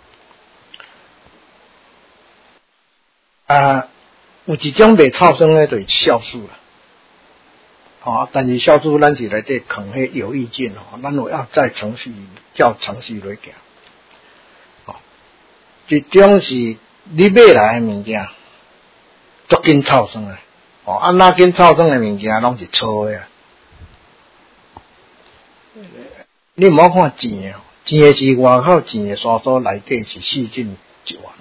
啊，有一种袂臭酸的就是酵素啦，哦，但是酵素咱是来这藏迄有益菌哦，咱有要再程序叫程序来行，哦，一种是你买来的物件，足紧臭酸的，哦，啊哪紧臭酸的物件拢是错的啊。你唔好看钱哦，钱是外口钱的沙沙内底是细菌一环。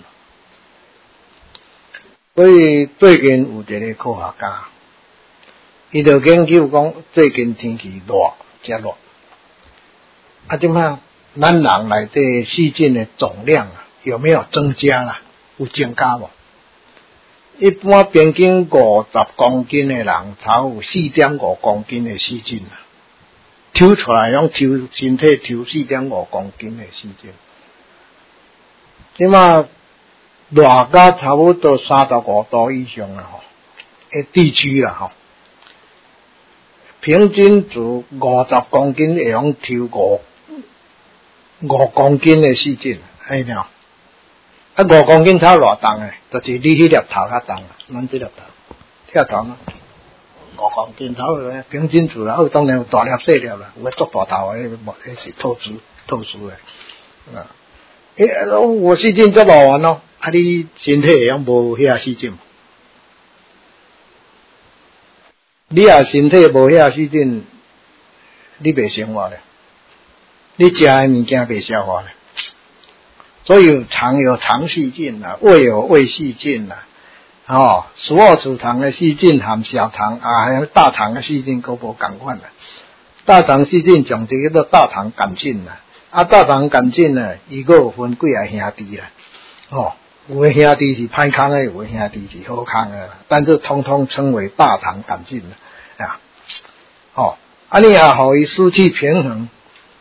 所以最近有一个科学家，伊就研究讲最近天气热，真热，啊，即摆咱人内底细菌的总量啊，有没有增加啦？有增加无？一般平均五十公斤的人，才有四点五公斤的细菌啊。抽出来用抽身体抽四点五公斤的细菌，即马热到差不多三十五度以上啦吼，诶地区啦吼，平均值五十公斤会用抽五五公斤的细菌，哎没有？啊五公斤差偌重诶，就是你迄粒头较重啦，咱这粒头，这粒头呢？五公斤头个平均值啦，哦，当然有大粒细粒啦，有个足大头诶，迄是特殊特殊诶。啊，诶、欸，我细菌足老完咯，啊，你身体会用无遐细菌？你若身体无遐细菌，你袂生活咧，你食诶物件袂消化咧。所以肠有肠细菌啦，胃有胃细菌啦。哦，十二指肠的细菌含小肠啊，还有大肠的细菌，都无共款啦。大肠细菌从这个叫大肠杆菌啦，啊，大肠杆菌呢，伊个有分几个兄弟啦。哦，有的兄弟是歹康的，有的兄弟是好康的，但是通通称为大肠杆菌啦。啊，哦，啊，你啊，互伊失去平衡，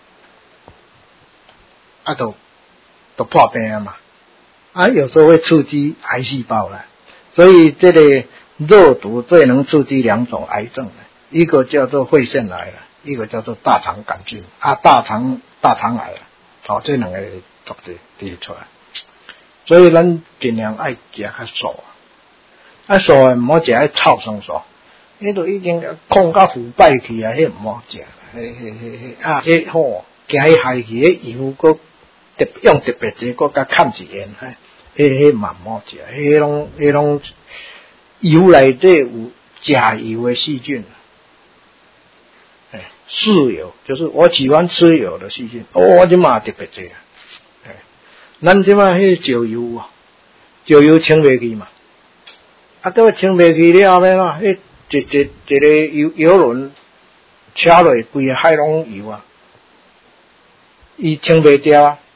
啊，都都破病啊嘛。啊，有时候会刺激癌细胞啦。所以这个肉毒最能刺激两种癌症，一个叫做肺腺癌了，一个叫做大肠杆菌啊，大肠大肠癌了，哦，这两个绝对提出来。所以咱尽量爱食较素，啊素诶唔好食迄臭酸素，迄都已经控到腐败去啊，迄唔好食，嘿嘿嘿嘿啊，迄吼惊伊害去，迄油佫特用特别济，佫甲砍一盐嘿。迄迄嘛唔好食，迄拢迄拢油内底有假油的细菌，哎，嗜油就是我喜欢吃油的细菌，哦，我即嘛特别济，哎，咱即嘛迄石油啊，石油清袂去嘛，啊，搁清袂去了后尾啦，迄一一一个油油轮车落规个海拢油啊，伊清袂掉啊。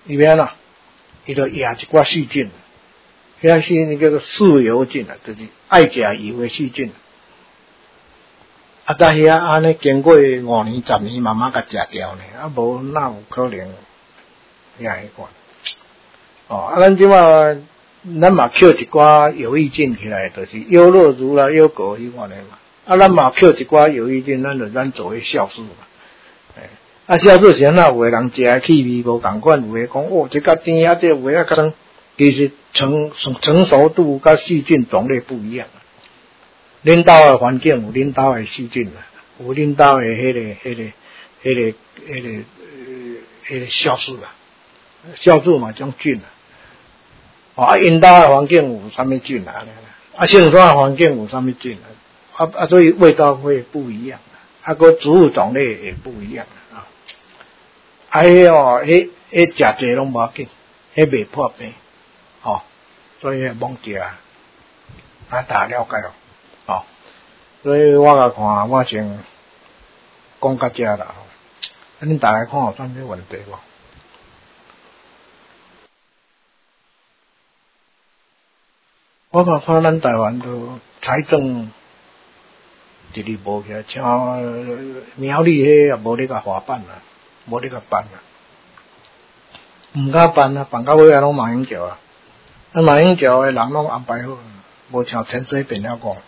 里面啊，伊就压一寡细菌，遐细菌叫做嗜油菌啊，就是爱食油的细菌。啊，但遐安尼经过五年、十年，慢慢甲食掉呢，啊，无哪有可能遐迄款。哦，啊，咱即马咱嘛扣一寡有益菌起来，就是优酪乳啦、优果迄款的嘛。啊，咱嘛扣一寡有益菌，咱就咱做为酵素嘛。诶，啊，酵素是安那有的人食的气味无共款，有的讲哦，这较甜啊，这有的较酸，其实成成熟度甲细菌种类不一样。恁兜的环境有恁兜的细菌啊，有恁兜的迄个、迄个、迄个、迄个、迄个酵素啊，酵素嘛种菌啊。哦，啊，因兜的环境有啥物菌啊？啊，杏山的环境有啥物菌啊？啊啊，所以味道会不一样，啊，个植物种类也不一样啊。啊，迄哦，迄迄食侪拢无要紧，迄袂破病，哦，所以罔食啊，啊，大家了解哦。哦，所以我甲看，我先讲到这啦。啊，恁大家看有啥物问题无？我看看咱台湾都财政一直无起来，像苗栗迄也无咧甲花办啦，无咧甲办啦，毋敢办啊，办到尾啊拢马英九啊，那马英九诶人拢安排好，无像陈水扁了讲。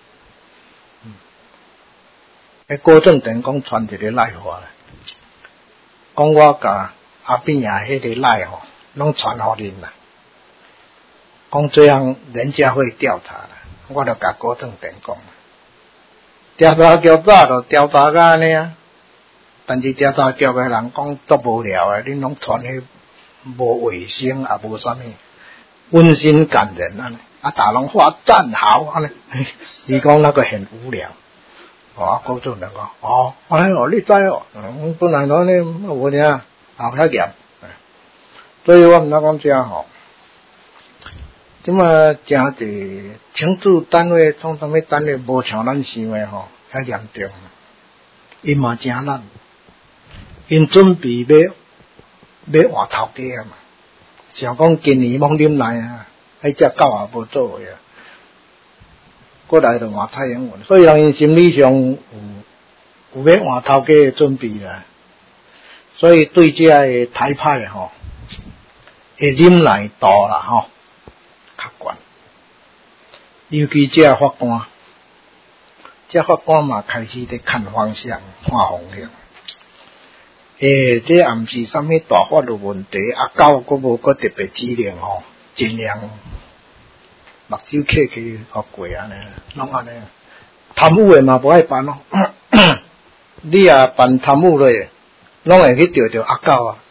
迄郭正典讲传一个赖话，讲我甲阿扁啊迄个赖吼，拢传互恁啦。讲这样人家会调查啦，我就甲郭正典讲，调查局早就调查甲安尼啊，但是调查局诶人讲足无聊诶，恁拢传迄无卫生也无啥物，温馨感人安尼，啊，大拢话赞好安尼，伊讲那个很无聊。哦，郭正典讲，哦，哎哦，你知哦，嗯，本来咱咧无听，后遐严，所以我毋知讲这吼，即么真侪请注单位创啥物单位无像咱想诶吼，遐严重，因嘛真懒，因准备要要换头家啊嘛，想讲今年罔啉来啊，迄只狗也无做诶啊。过来就换蔡英文，所以人因心理上有有要换头家的准备啦，所以对这个台派吼，会忍耐度啦吼，较悬。尤其这法官，这法官嘛开始在看方向、看方向。诶，这也毋是啥物大法律问题，啊，狗佫无佫特别指令吼，尽量。目睭客去互过安尼，拢安尼。贪污诶嘛无爱办咯，你啊办贪污咧，拢会去钓着阿狗啊。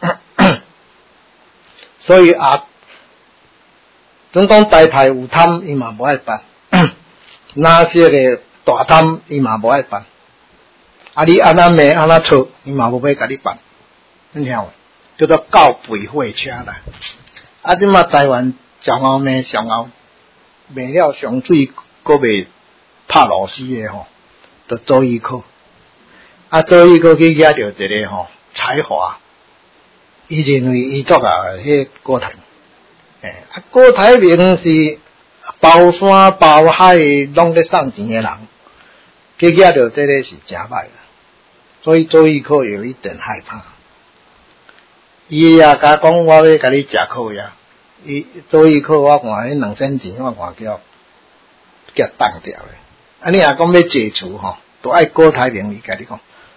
所以啊，总讲大派有贪，伊嘛无爱办；那些个大贪，伊嘛无爱办。啊，你安那骂安那错，伊嘛无要甲你办。你听有？叫做告背会车啦。啊，即马台湾上后面上后。卖了上水，阁未拍螺丝诶吼，就周玉蔻。啊，周玉蔻去惹着一个吼才华，伊认为伊作啊迄郭台，诶，啊郭台铭是包山包海拢咧送钱诶人，去惹着这个是真歹啦，所以周玉蔻有一点害怕。伊也甲讲我要甲你食苦呀。伊周玉蔻我看迄两仙钱，我看叫叫当掉咧。啊，你若讲要解除吼，都爱郭台铭伊甲你讲，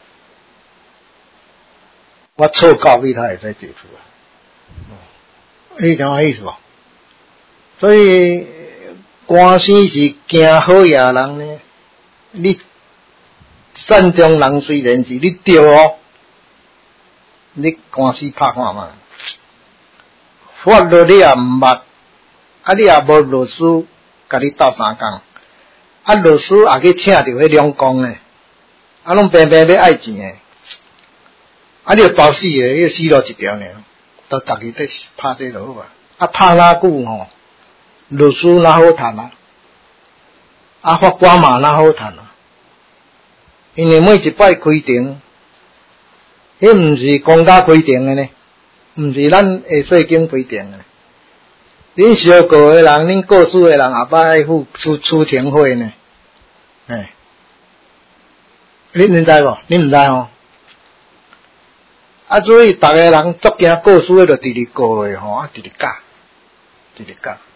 我错告你，他会使解除啊。你听我意思无？所以官司是惊好野人呢。你善中人虽然是你对哦，你官司拍看嘛。法律你也毋捌，啊你也无律师甲你斗相共，啊律师也去请着迄两公诶，啊拢偏偏要爱钱诶，啊你就包死诶，迄死路一条尔，都逐日在拍这就好啊，啊拍哪久吼，律师哪好趁啊，啊法官嘛哪好趁啊，因为每一摆开庭，迄毋是公家开庭诶呢。 毋是咱会说经规定的。恁相告的人，恁告诉的人，后摆爱付出出庭费呢。哎，恁恁知无？恁毋知吼？啊，所以逐个人足惊告诉的，就直直告落吼，啊，直直教，直直教。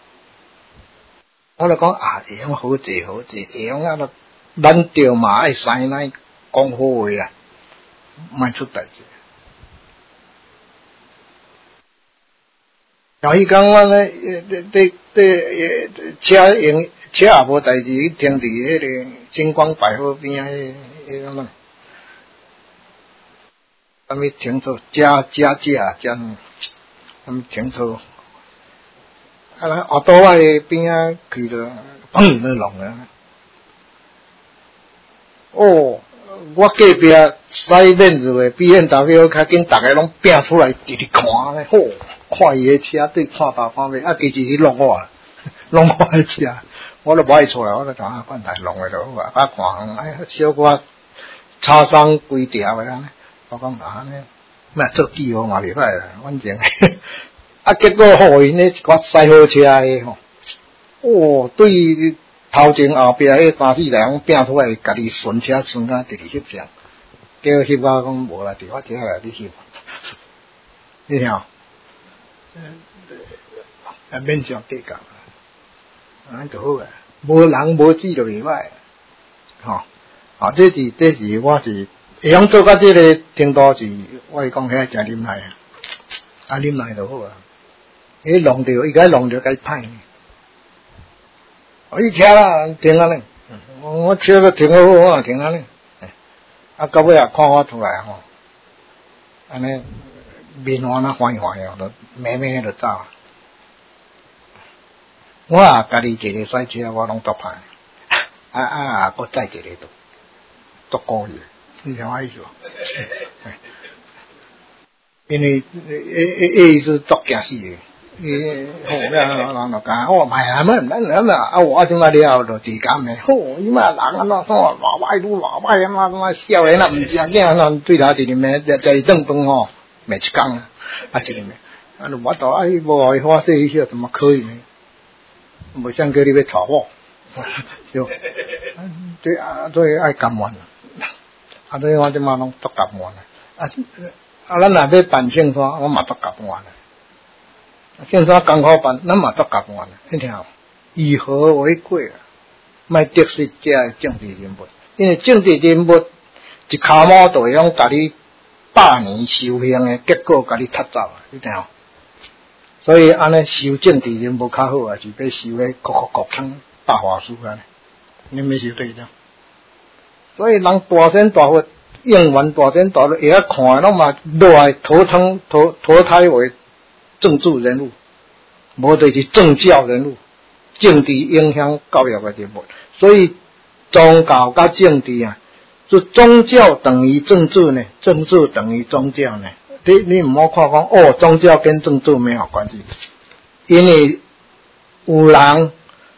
我就讲啊，会用好济好济，会用啊，咱着嘛爱使咱讲好话啊，莫出代志。有迄讲我咧，伫伫伫车用车也无代志，停伫迄个金光百货边啊，迄迄个么？啥物停车加加价加，啥物停车？啊，咱后倒仔边啊去着，砰就弄啊！哦，我隔壁驶面子的 B M W 较紧，逐个拢拼出来直直看咧，吼、哦！看伊的车对看头看尾，啊，其实伊弄我，弄我的车，我都无爱出来，我都讲啊，反正弄的就好啊，啊看，哎，小可擦伤规条的安尼，我讲啊安尼，咩做记号嘛袂歹啦，反正，啊，结果互因咧一寡驶好车的吼，哦，对头前后壁迄三四台拢拼出来，家己顺车顺啊，直直翕相，叫翕我讲无啦，伫我车内你翕，你听。啊，免上计较，安就好啊。无人无志就袂歹，吼、哦。啊，这是这是我是会晓做到这个程度是，我是讲遐真啉奶啊，啊啉奶就好啊。伊弄着，伊该弄着该歹。我一车啦，停啊咧，我车都停好好，我停啊咧。啊，到尾啊，看我出来吼，安尼。面换啊欢欢哦，就慢慢就走。我啊，家己一个赛车，我拢足歹。啊啊，我再一个都足高意，你听我意思无？因为诶意思足惊死诶。诶，好咧，人就讲，我买啊，乜乜乜啊，我即摆了就自讲诶，好，即摆人啊，那什么老歹愈老歹啊，嘛嘛少年啊，毋食囝啊，对头一日咩，在在正饭吼。每一工啊，啊一个咩？啊，我到啊，伊无互伊花说一下，怎么可以呢？无想叫你要吵我，对，对啊，所以爱甘愿啊，所以我即马拢足甘愿啊，啊，咱若要办圣山，我嘛足甘愿啊，圣山艰苦办，咱嘛足甘愿啊，你听有？以和为贵啊，莫得罪这政治人物，因为政治人物一骹毛就会用甲你。百年修行的结果，甲你踢走啊！你听，所以安尼修政治人无较好啊，是要修个国国国强大法师啊！你没修对的。所以人大仙大佛应援大仙大佛，会晓看拢嘛落来投胎投投胎为政治人物，无就是政教人物，政治影响教育的人物。所以宗教甲政治啊。就宗教等于政治呢？政治等于宗教呢？你你唔好看讲哦，宗教跟政治没有关系，因为有人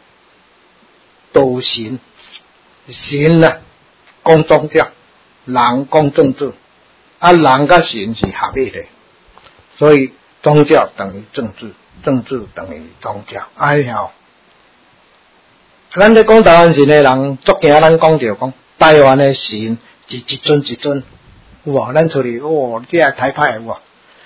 道神，神啊讲宗教，人讲政治，啊人甲神是合一的，所以宗教等于政治，政治等于宗教。哎呀，咱咧讲台湾神的人，足惊咱讲着讲。台湾的神是一尊一尊，有无？咱出去哦，这系台派有无？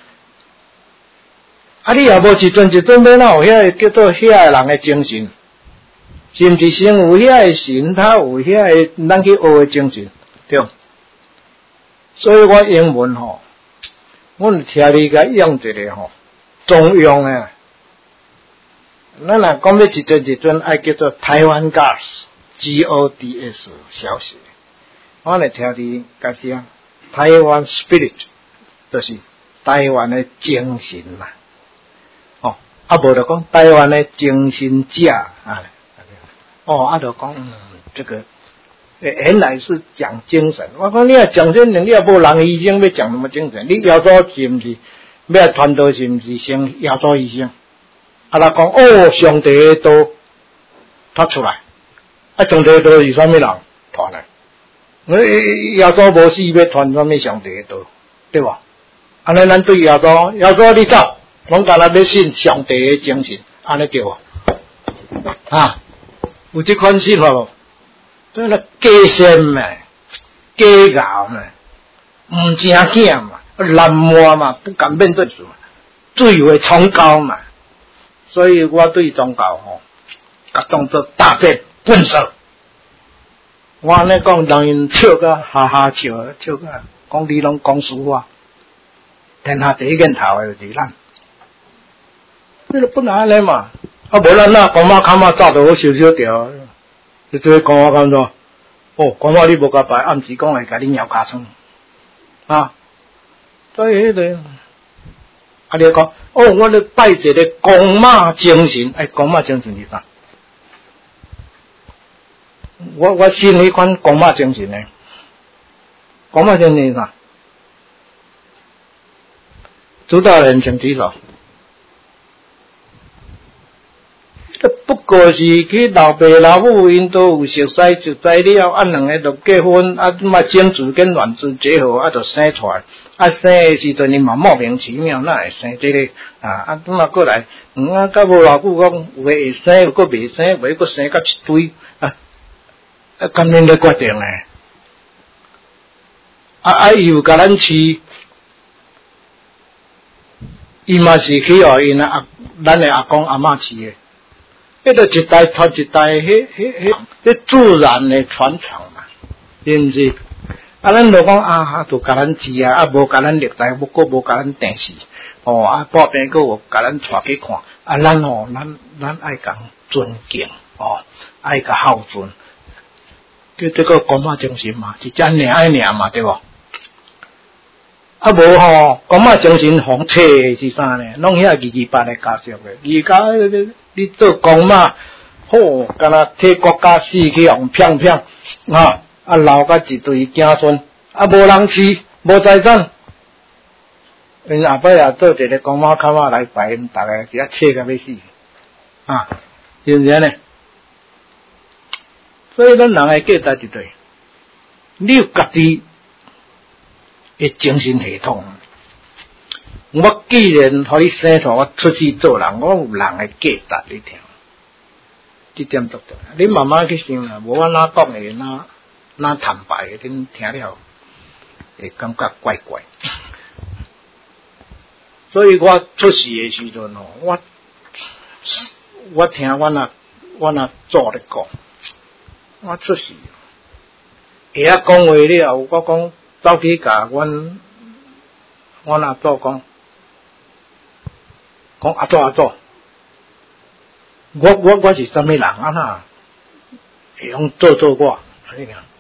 啊，你也无一尊一尊，要哪有遐叫做遐个人的精神？是毋是先有遐个神，他有遐个咱去学的精神，对。所以我英文吼，我听你甲用一个吼，中用诶。咱若讲要一尊一尊，爱叫做台湾 Gods。G O D S 小写，我来听你解释啊。台湾 Spirit 就是台湾的精神嘛，哦，啊无就讲台湾的精神家啊，哦，啊就讲、嗯、这个，原来是讲精神。我讲你要讲精神，你也无人医生要讲什么精神？你耶稣是毋是要传道是毋是先耶稣医生？啊，他讲哦，上帝的道，他出来。啊，上帝道是啥物人传来？耶稣无死要传啥物上帝道，对吧？ 安尼咱对耶稣，耶稣你走，拢干那要信上帝的精神，安尼对无？啊，有这款信法无？对了，假仙嘛，假咬嘛，唔正经嘛，烂磨嘛，不敢面对主嘛，最为崇高嘛。所以我对宗教吼，甲当作大便粪扫。我安尼讲，人因笑个哈哈笑，笑个讲你拢讲实话，天下第一件头的就是咱，你都不能安尼嘛。啊，无咱那公妈看嘛早就好少少条，你做公妈干怎？哦，公妈你无甲拜，暗时讲会甲你摇尻川啊，所以迄个。啊！你讲哦，我咧拜一个公马精神，哎，公马精神是啥？我我信迄款公马精神呢。公马精神是啥？主导人请举手。不过是去老爸老母因都有熟悉，就知了，啊，两个就结婚，啊，嘛精子跟卵子结合，啊，就生出来。啊，生的时阵，你嘛莫名其妙，哪会生这个啊？啊，咁啊过来，嗯啊，甲无偌久讲，有诶会生，有个未生，有个生甲一堆啊，啊，甘恁咧决定诶？啊啊，伊有甲咱饲，伊嘛是去互因啊，咱诶阿公阿嬷饲诶。迄个一代传一代，迄迄迄，迄自然诶传承嘛，是毋是？啊，咱就讲啊，就甲咱饲啊，啊无甲咱历代，无个无甲咱电视，哦啊，半边个有甲咱带去看，啊，咱哦，咱咱爱讲尊敬，哦，爱甲孝顺，叫这个公妈精神嘛，是只领爱领嘛，对无？啊无吼，公妈精神红册是啥呢？拢遐二二八诶家属诶，而家你做公妈，好，敢若替国家死去用骗骗啊！啊，留甲一堆子孙，啊，无人饲，无财产，因后摆也做一个公妈卡嘛来拜，因逐个伫遐切甲要死，啊，是毋是安尼？所以咱人诶价值伫对，你有家己诶精神系统。我既然互你生出我出世做人，我有人诶价值你听，这点足重要。你慢慢去想啦，无我哪讲诶哪。那坦白的，恁听了会感觉怪怪。所以我出事的时阵吼，我我听我那我那祖咧讲，我出事，会晓讲话了，我讲走去甲阮我那祖讲，讲阿祖阿祖，我我我是啥物人啊那，会用做做我，安尼样。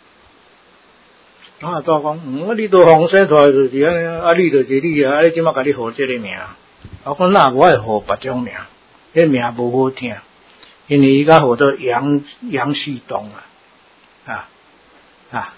啊，早讲，嗯，你都互生出来就是安尼，啊，你就是你啊，啊，你即马甲你号这个名，我讲那我会号别种名，迄名无好听，因为伊甲号做杨杨旭东啊，啊啊，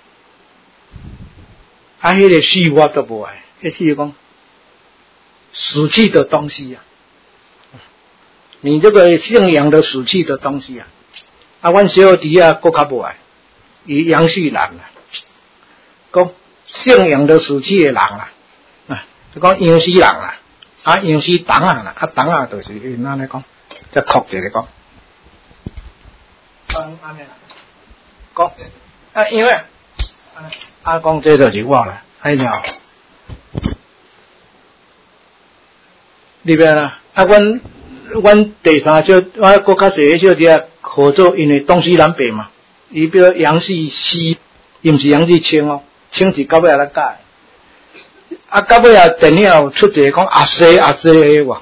啊，迄个序我都无爱，迄序讲死去的东西呀、啊，你这个姓杨的死去的东西啊，啊，阮小弟啊，搁较无爱，伊杨旭人啊。讲姓杨的死去的人啊，啊，就讲杨氏人啊，啊杨氏党啊啦，啊党啊就是因安尼讲，再哭一个讲，讲安尼啦，讲啊因为啊啊讲这就是我啦，哎呀，里边啦，啊阮阮第三小，我国较细小弟啊，合作因为东西南北嘛，伊比如杨氏西，伊毋是杨氏清哦。清是到尾来改，啊，到尾啊，电影有出一个讲阿西阿西个哇，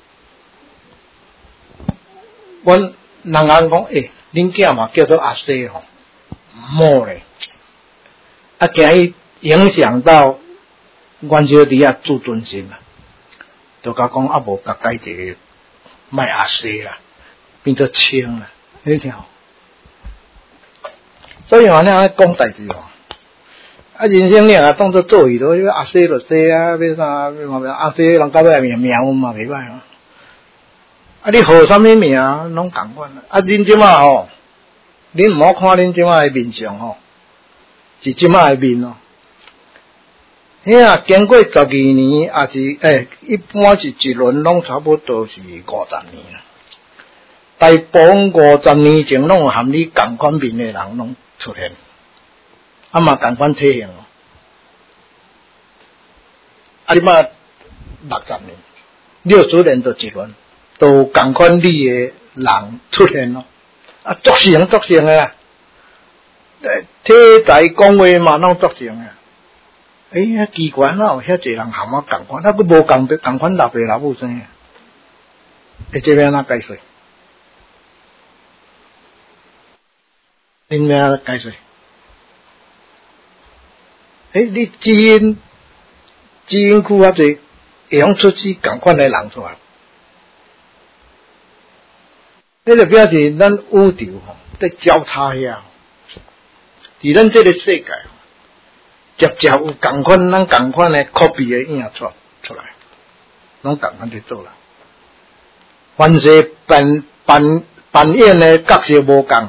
阮人人讲诶，恁囝嘛叫做阿西吼，冇咧，啊，惊伊影响到阮小弟啊自尊心啦，就甲讲啊无甲改一个卖阿西啦，变做清啦，你听，所以我呢讲代志哦。啊，人生呢啊，当作做戏咯，阿西就西啊，要啥？阿西人到尾名名嘛袂歹啊。啊，你号啥物名拢共款啊。啊，恁即马吼，恁毋好看恁即马诶面相吼，是即马诶面哦。 遐啊，经过十二年，也是诶，一般是一轮拢差不多是五十年啦。大部分五十年前拢有含你同款面的人拢出现，啊嘛同款体型哦。啊，你嘛六十年、六十年就一轮，都同款理的人出现咯。啊，作成作成的啦，诶，体材讲话嘛拢作成的。哎呀，奇怪哪有遐济人含我同款，啊，佫无共同款老爸老母生的，会这边哪解释？恁要解释？诶，你基因基因库啊济，会用出去同款的人出来，迄就表示咱宇宙吼在交叉遐，伫咱这个世界。接接有同款咱同款的 copy 的影出出来，拢同款在做啦。凡是扮扮扮演的角色无共，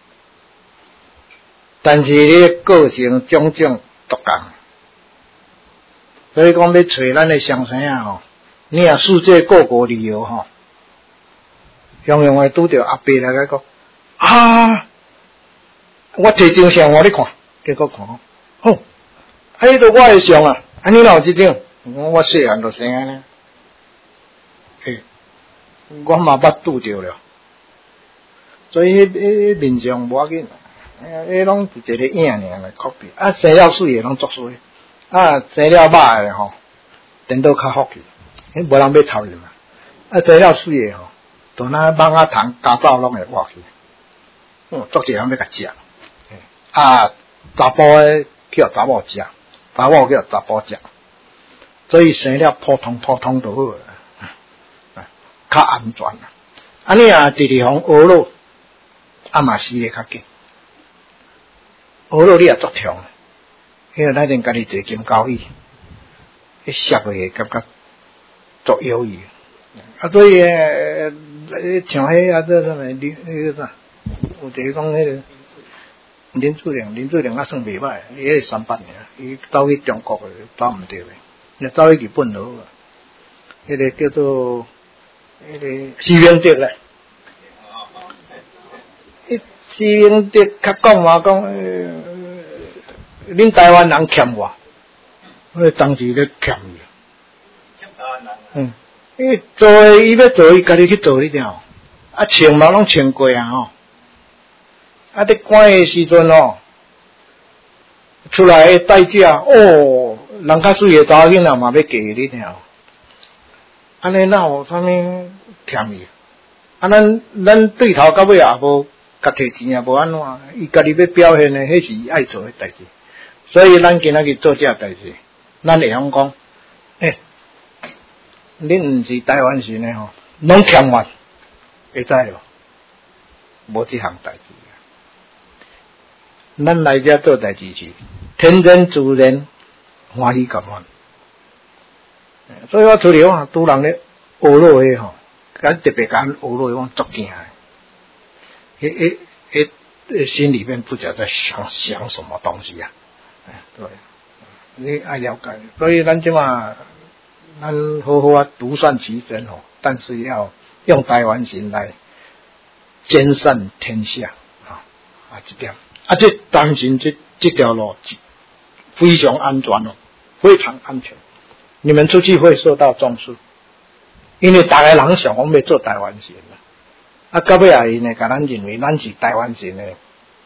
但是你的个性种种独共。所以讲要找咱的相生啊吼，你若世界各国旅游吼，常常会拄着阿伯来个讲啊，我摕张相互你看，结果看吼。啊，迄个我会上啊，啊，你哪有这张？我细汉就生安尼，嘿，我嘛捌拄着了，所以迄迄面相无要紧，迄拢是一个影尔来 copy。啊，生了水的拢作衰，啊，生了歹的吼，颠倒较福气，迄无人要操伊嘛。啊，生了水的吼，就那蠓仔虫、家走拢会活去，嗯，作一人要甲食。啊，查甫的叫查某食。查某叫查甫食，所以生了普通普通就好了，较安全啦。啊，你啊直直互学咯，啊嘛死得较紧。学咯你也足痛，迄个咱连家己坐金高椅，迄摔落去感觉足忧郁。啊，所以呃，像迄啊，这什么林那个啥，有一个讲迄个。林志玲，林志玲啊算袂歹，伊迄三八年，伊走去中国诶，走毋对诶，伊走去日本就好啊。迄个叫做迄个施明德咧，迄施明德较讲话讲，呃，恁台湾人欠我，我当时咧欠伊。欠台湾人。嗯，伊做伊要做，伊家己去做你知影？啊，穿嘛拢穿过啊吼。啊！伫关诶时阵哦，出来诶代价哦，人较水诶查某囡仔嘛要嫁你了。安尼哪有啥物欠伊？啊，咱咱对头到尾也无甲摕钱也无安怎？伊家己要表现诶，迄是伊爱做诶代志。所以咱今仔日做这代志，咱会晓讲，诶、欸，恁毋是台湾人诶吼，拢欠我，会知咯？无即项代志。咱来遮做代志是天真自然、欢喜感恩。所以我出嚟讲，拄人咧学落去吼，咱特别讲学落去，我足惊诶。迄、迄、迄心里面不知道在想想什么东西啊？对，你爱了解。所以咱即嘛，咱好好啊独善其身吼，但是要用台湾心来兼善天下啊啊，这点。啊，这当前这这条路非常安全哦，非常安全。你们出去会受到重视，因为大家人想我们要做台湾人啦。啊，到尾啊，因呢，甲咱认为咱是台湾人的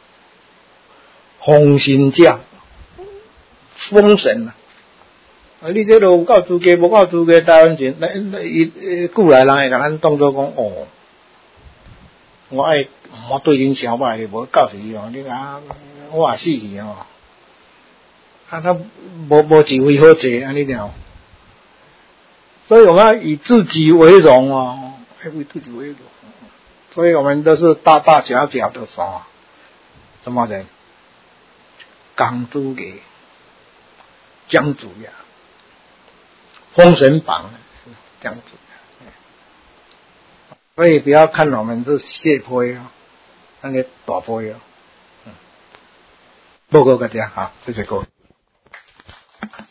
封神者、封神啊！啊，你这都有够资格，无够资格台湾人，那伊古来人会甲咱当作讲哦，我爱。我对恁伤歹，无到时哦，你讲我也死去哦，啊，他无无机会好坐安尼了，所以我们要以自己为荣哦，以自己为荣，所以我们都是大大小小的什么什么人，港珠给江主呀，封神榜江主，所以不要看我们是谢推啊。那个大波哟，嗯，报告大家好，谢谢各位。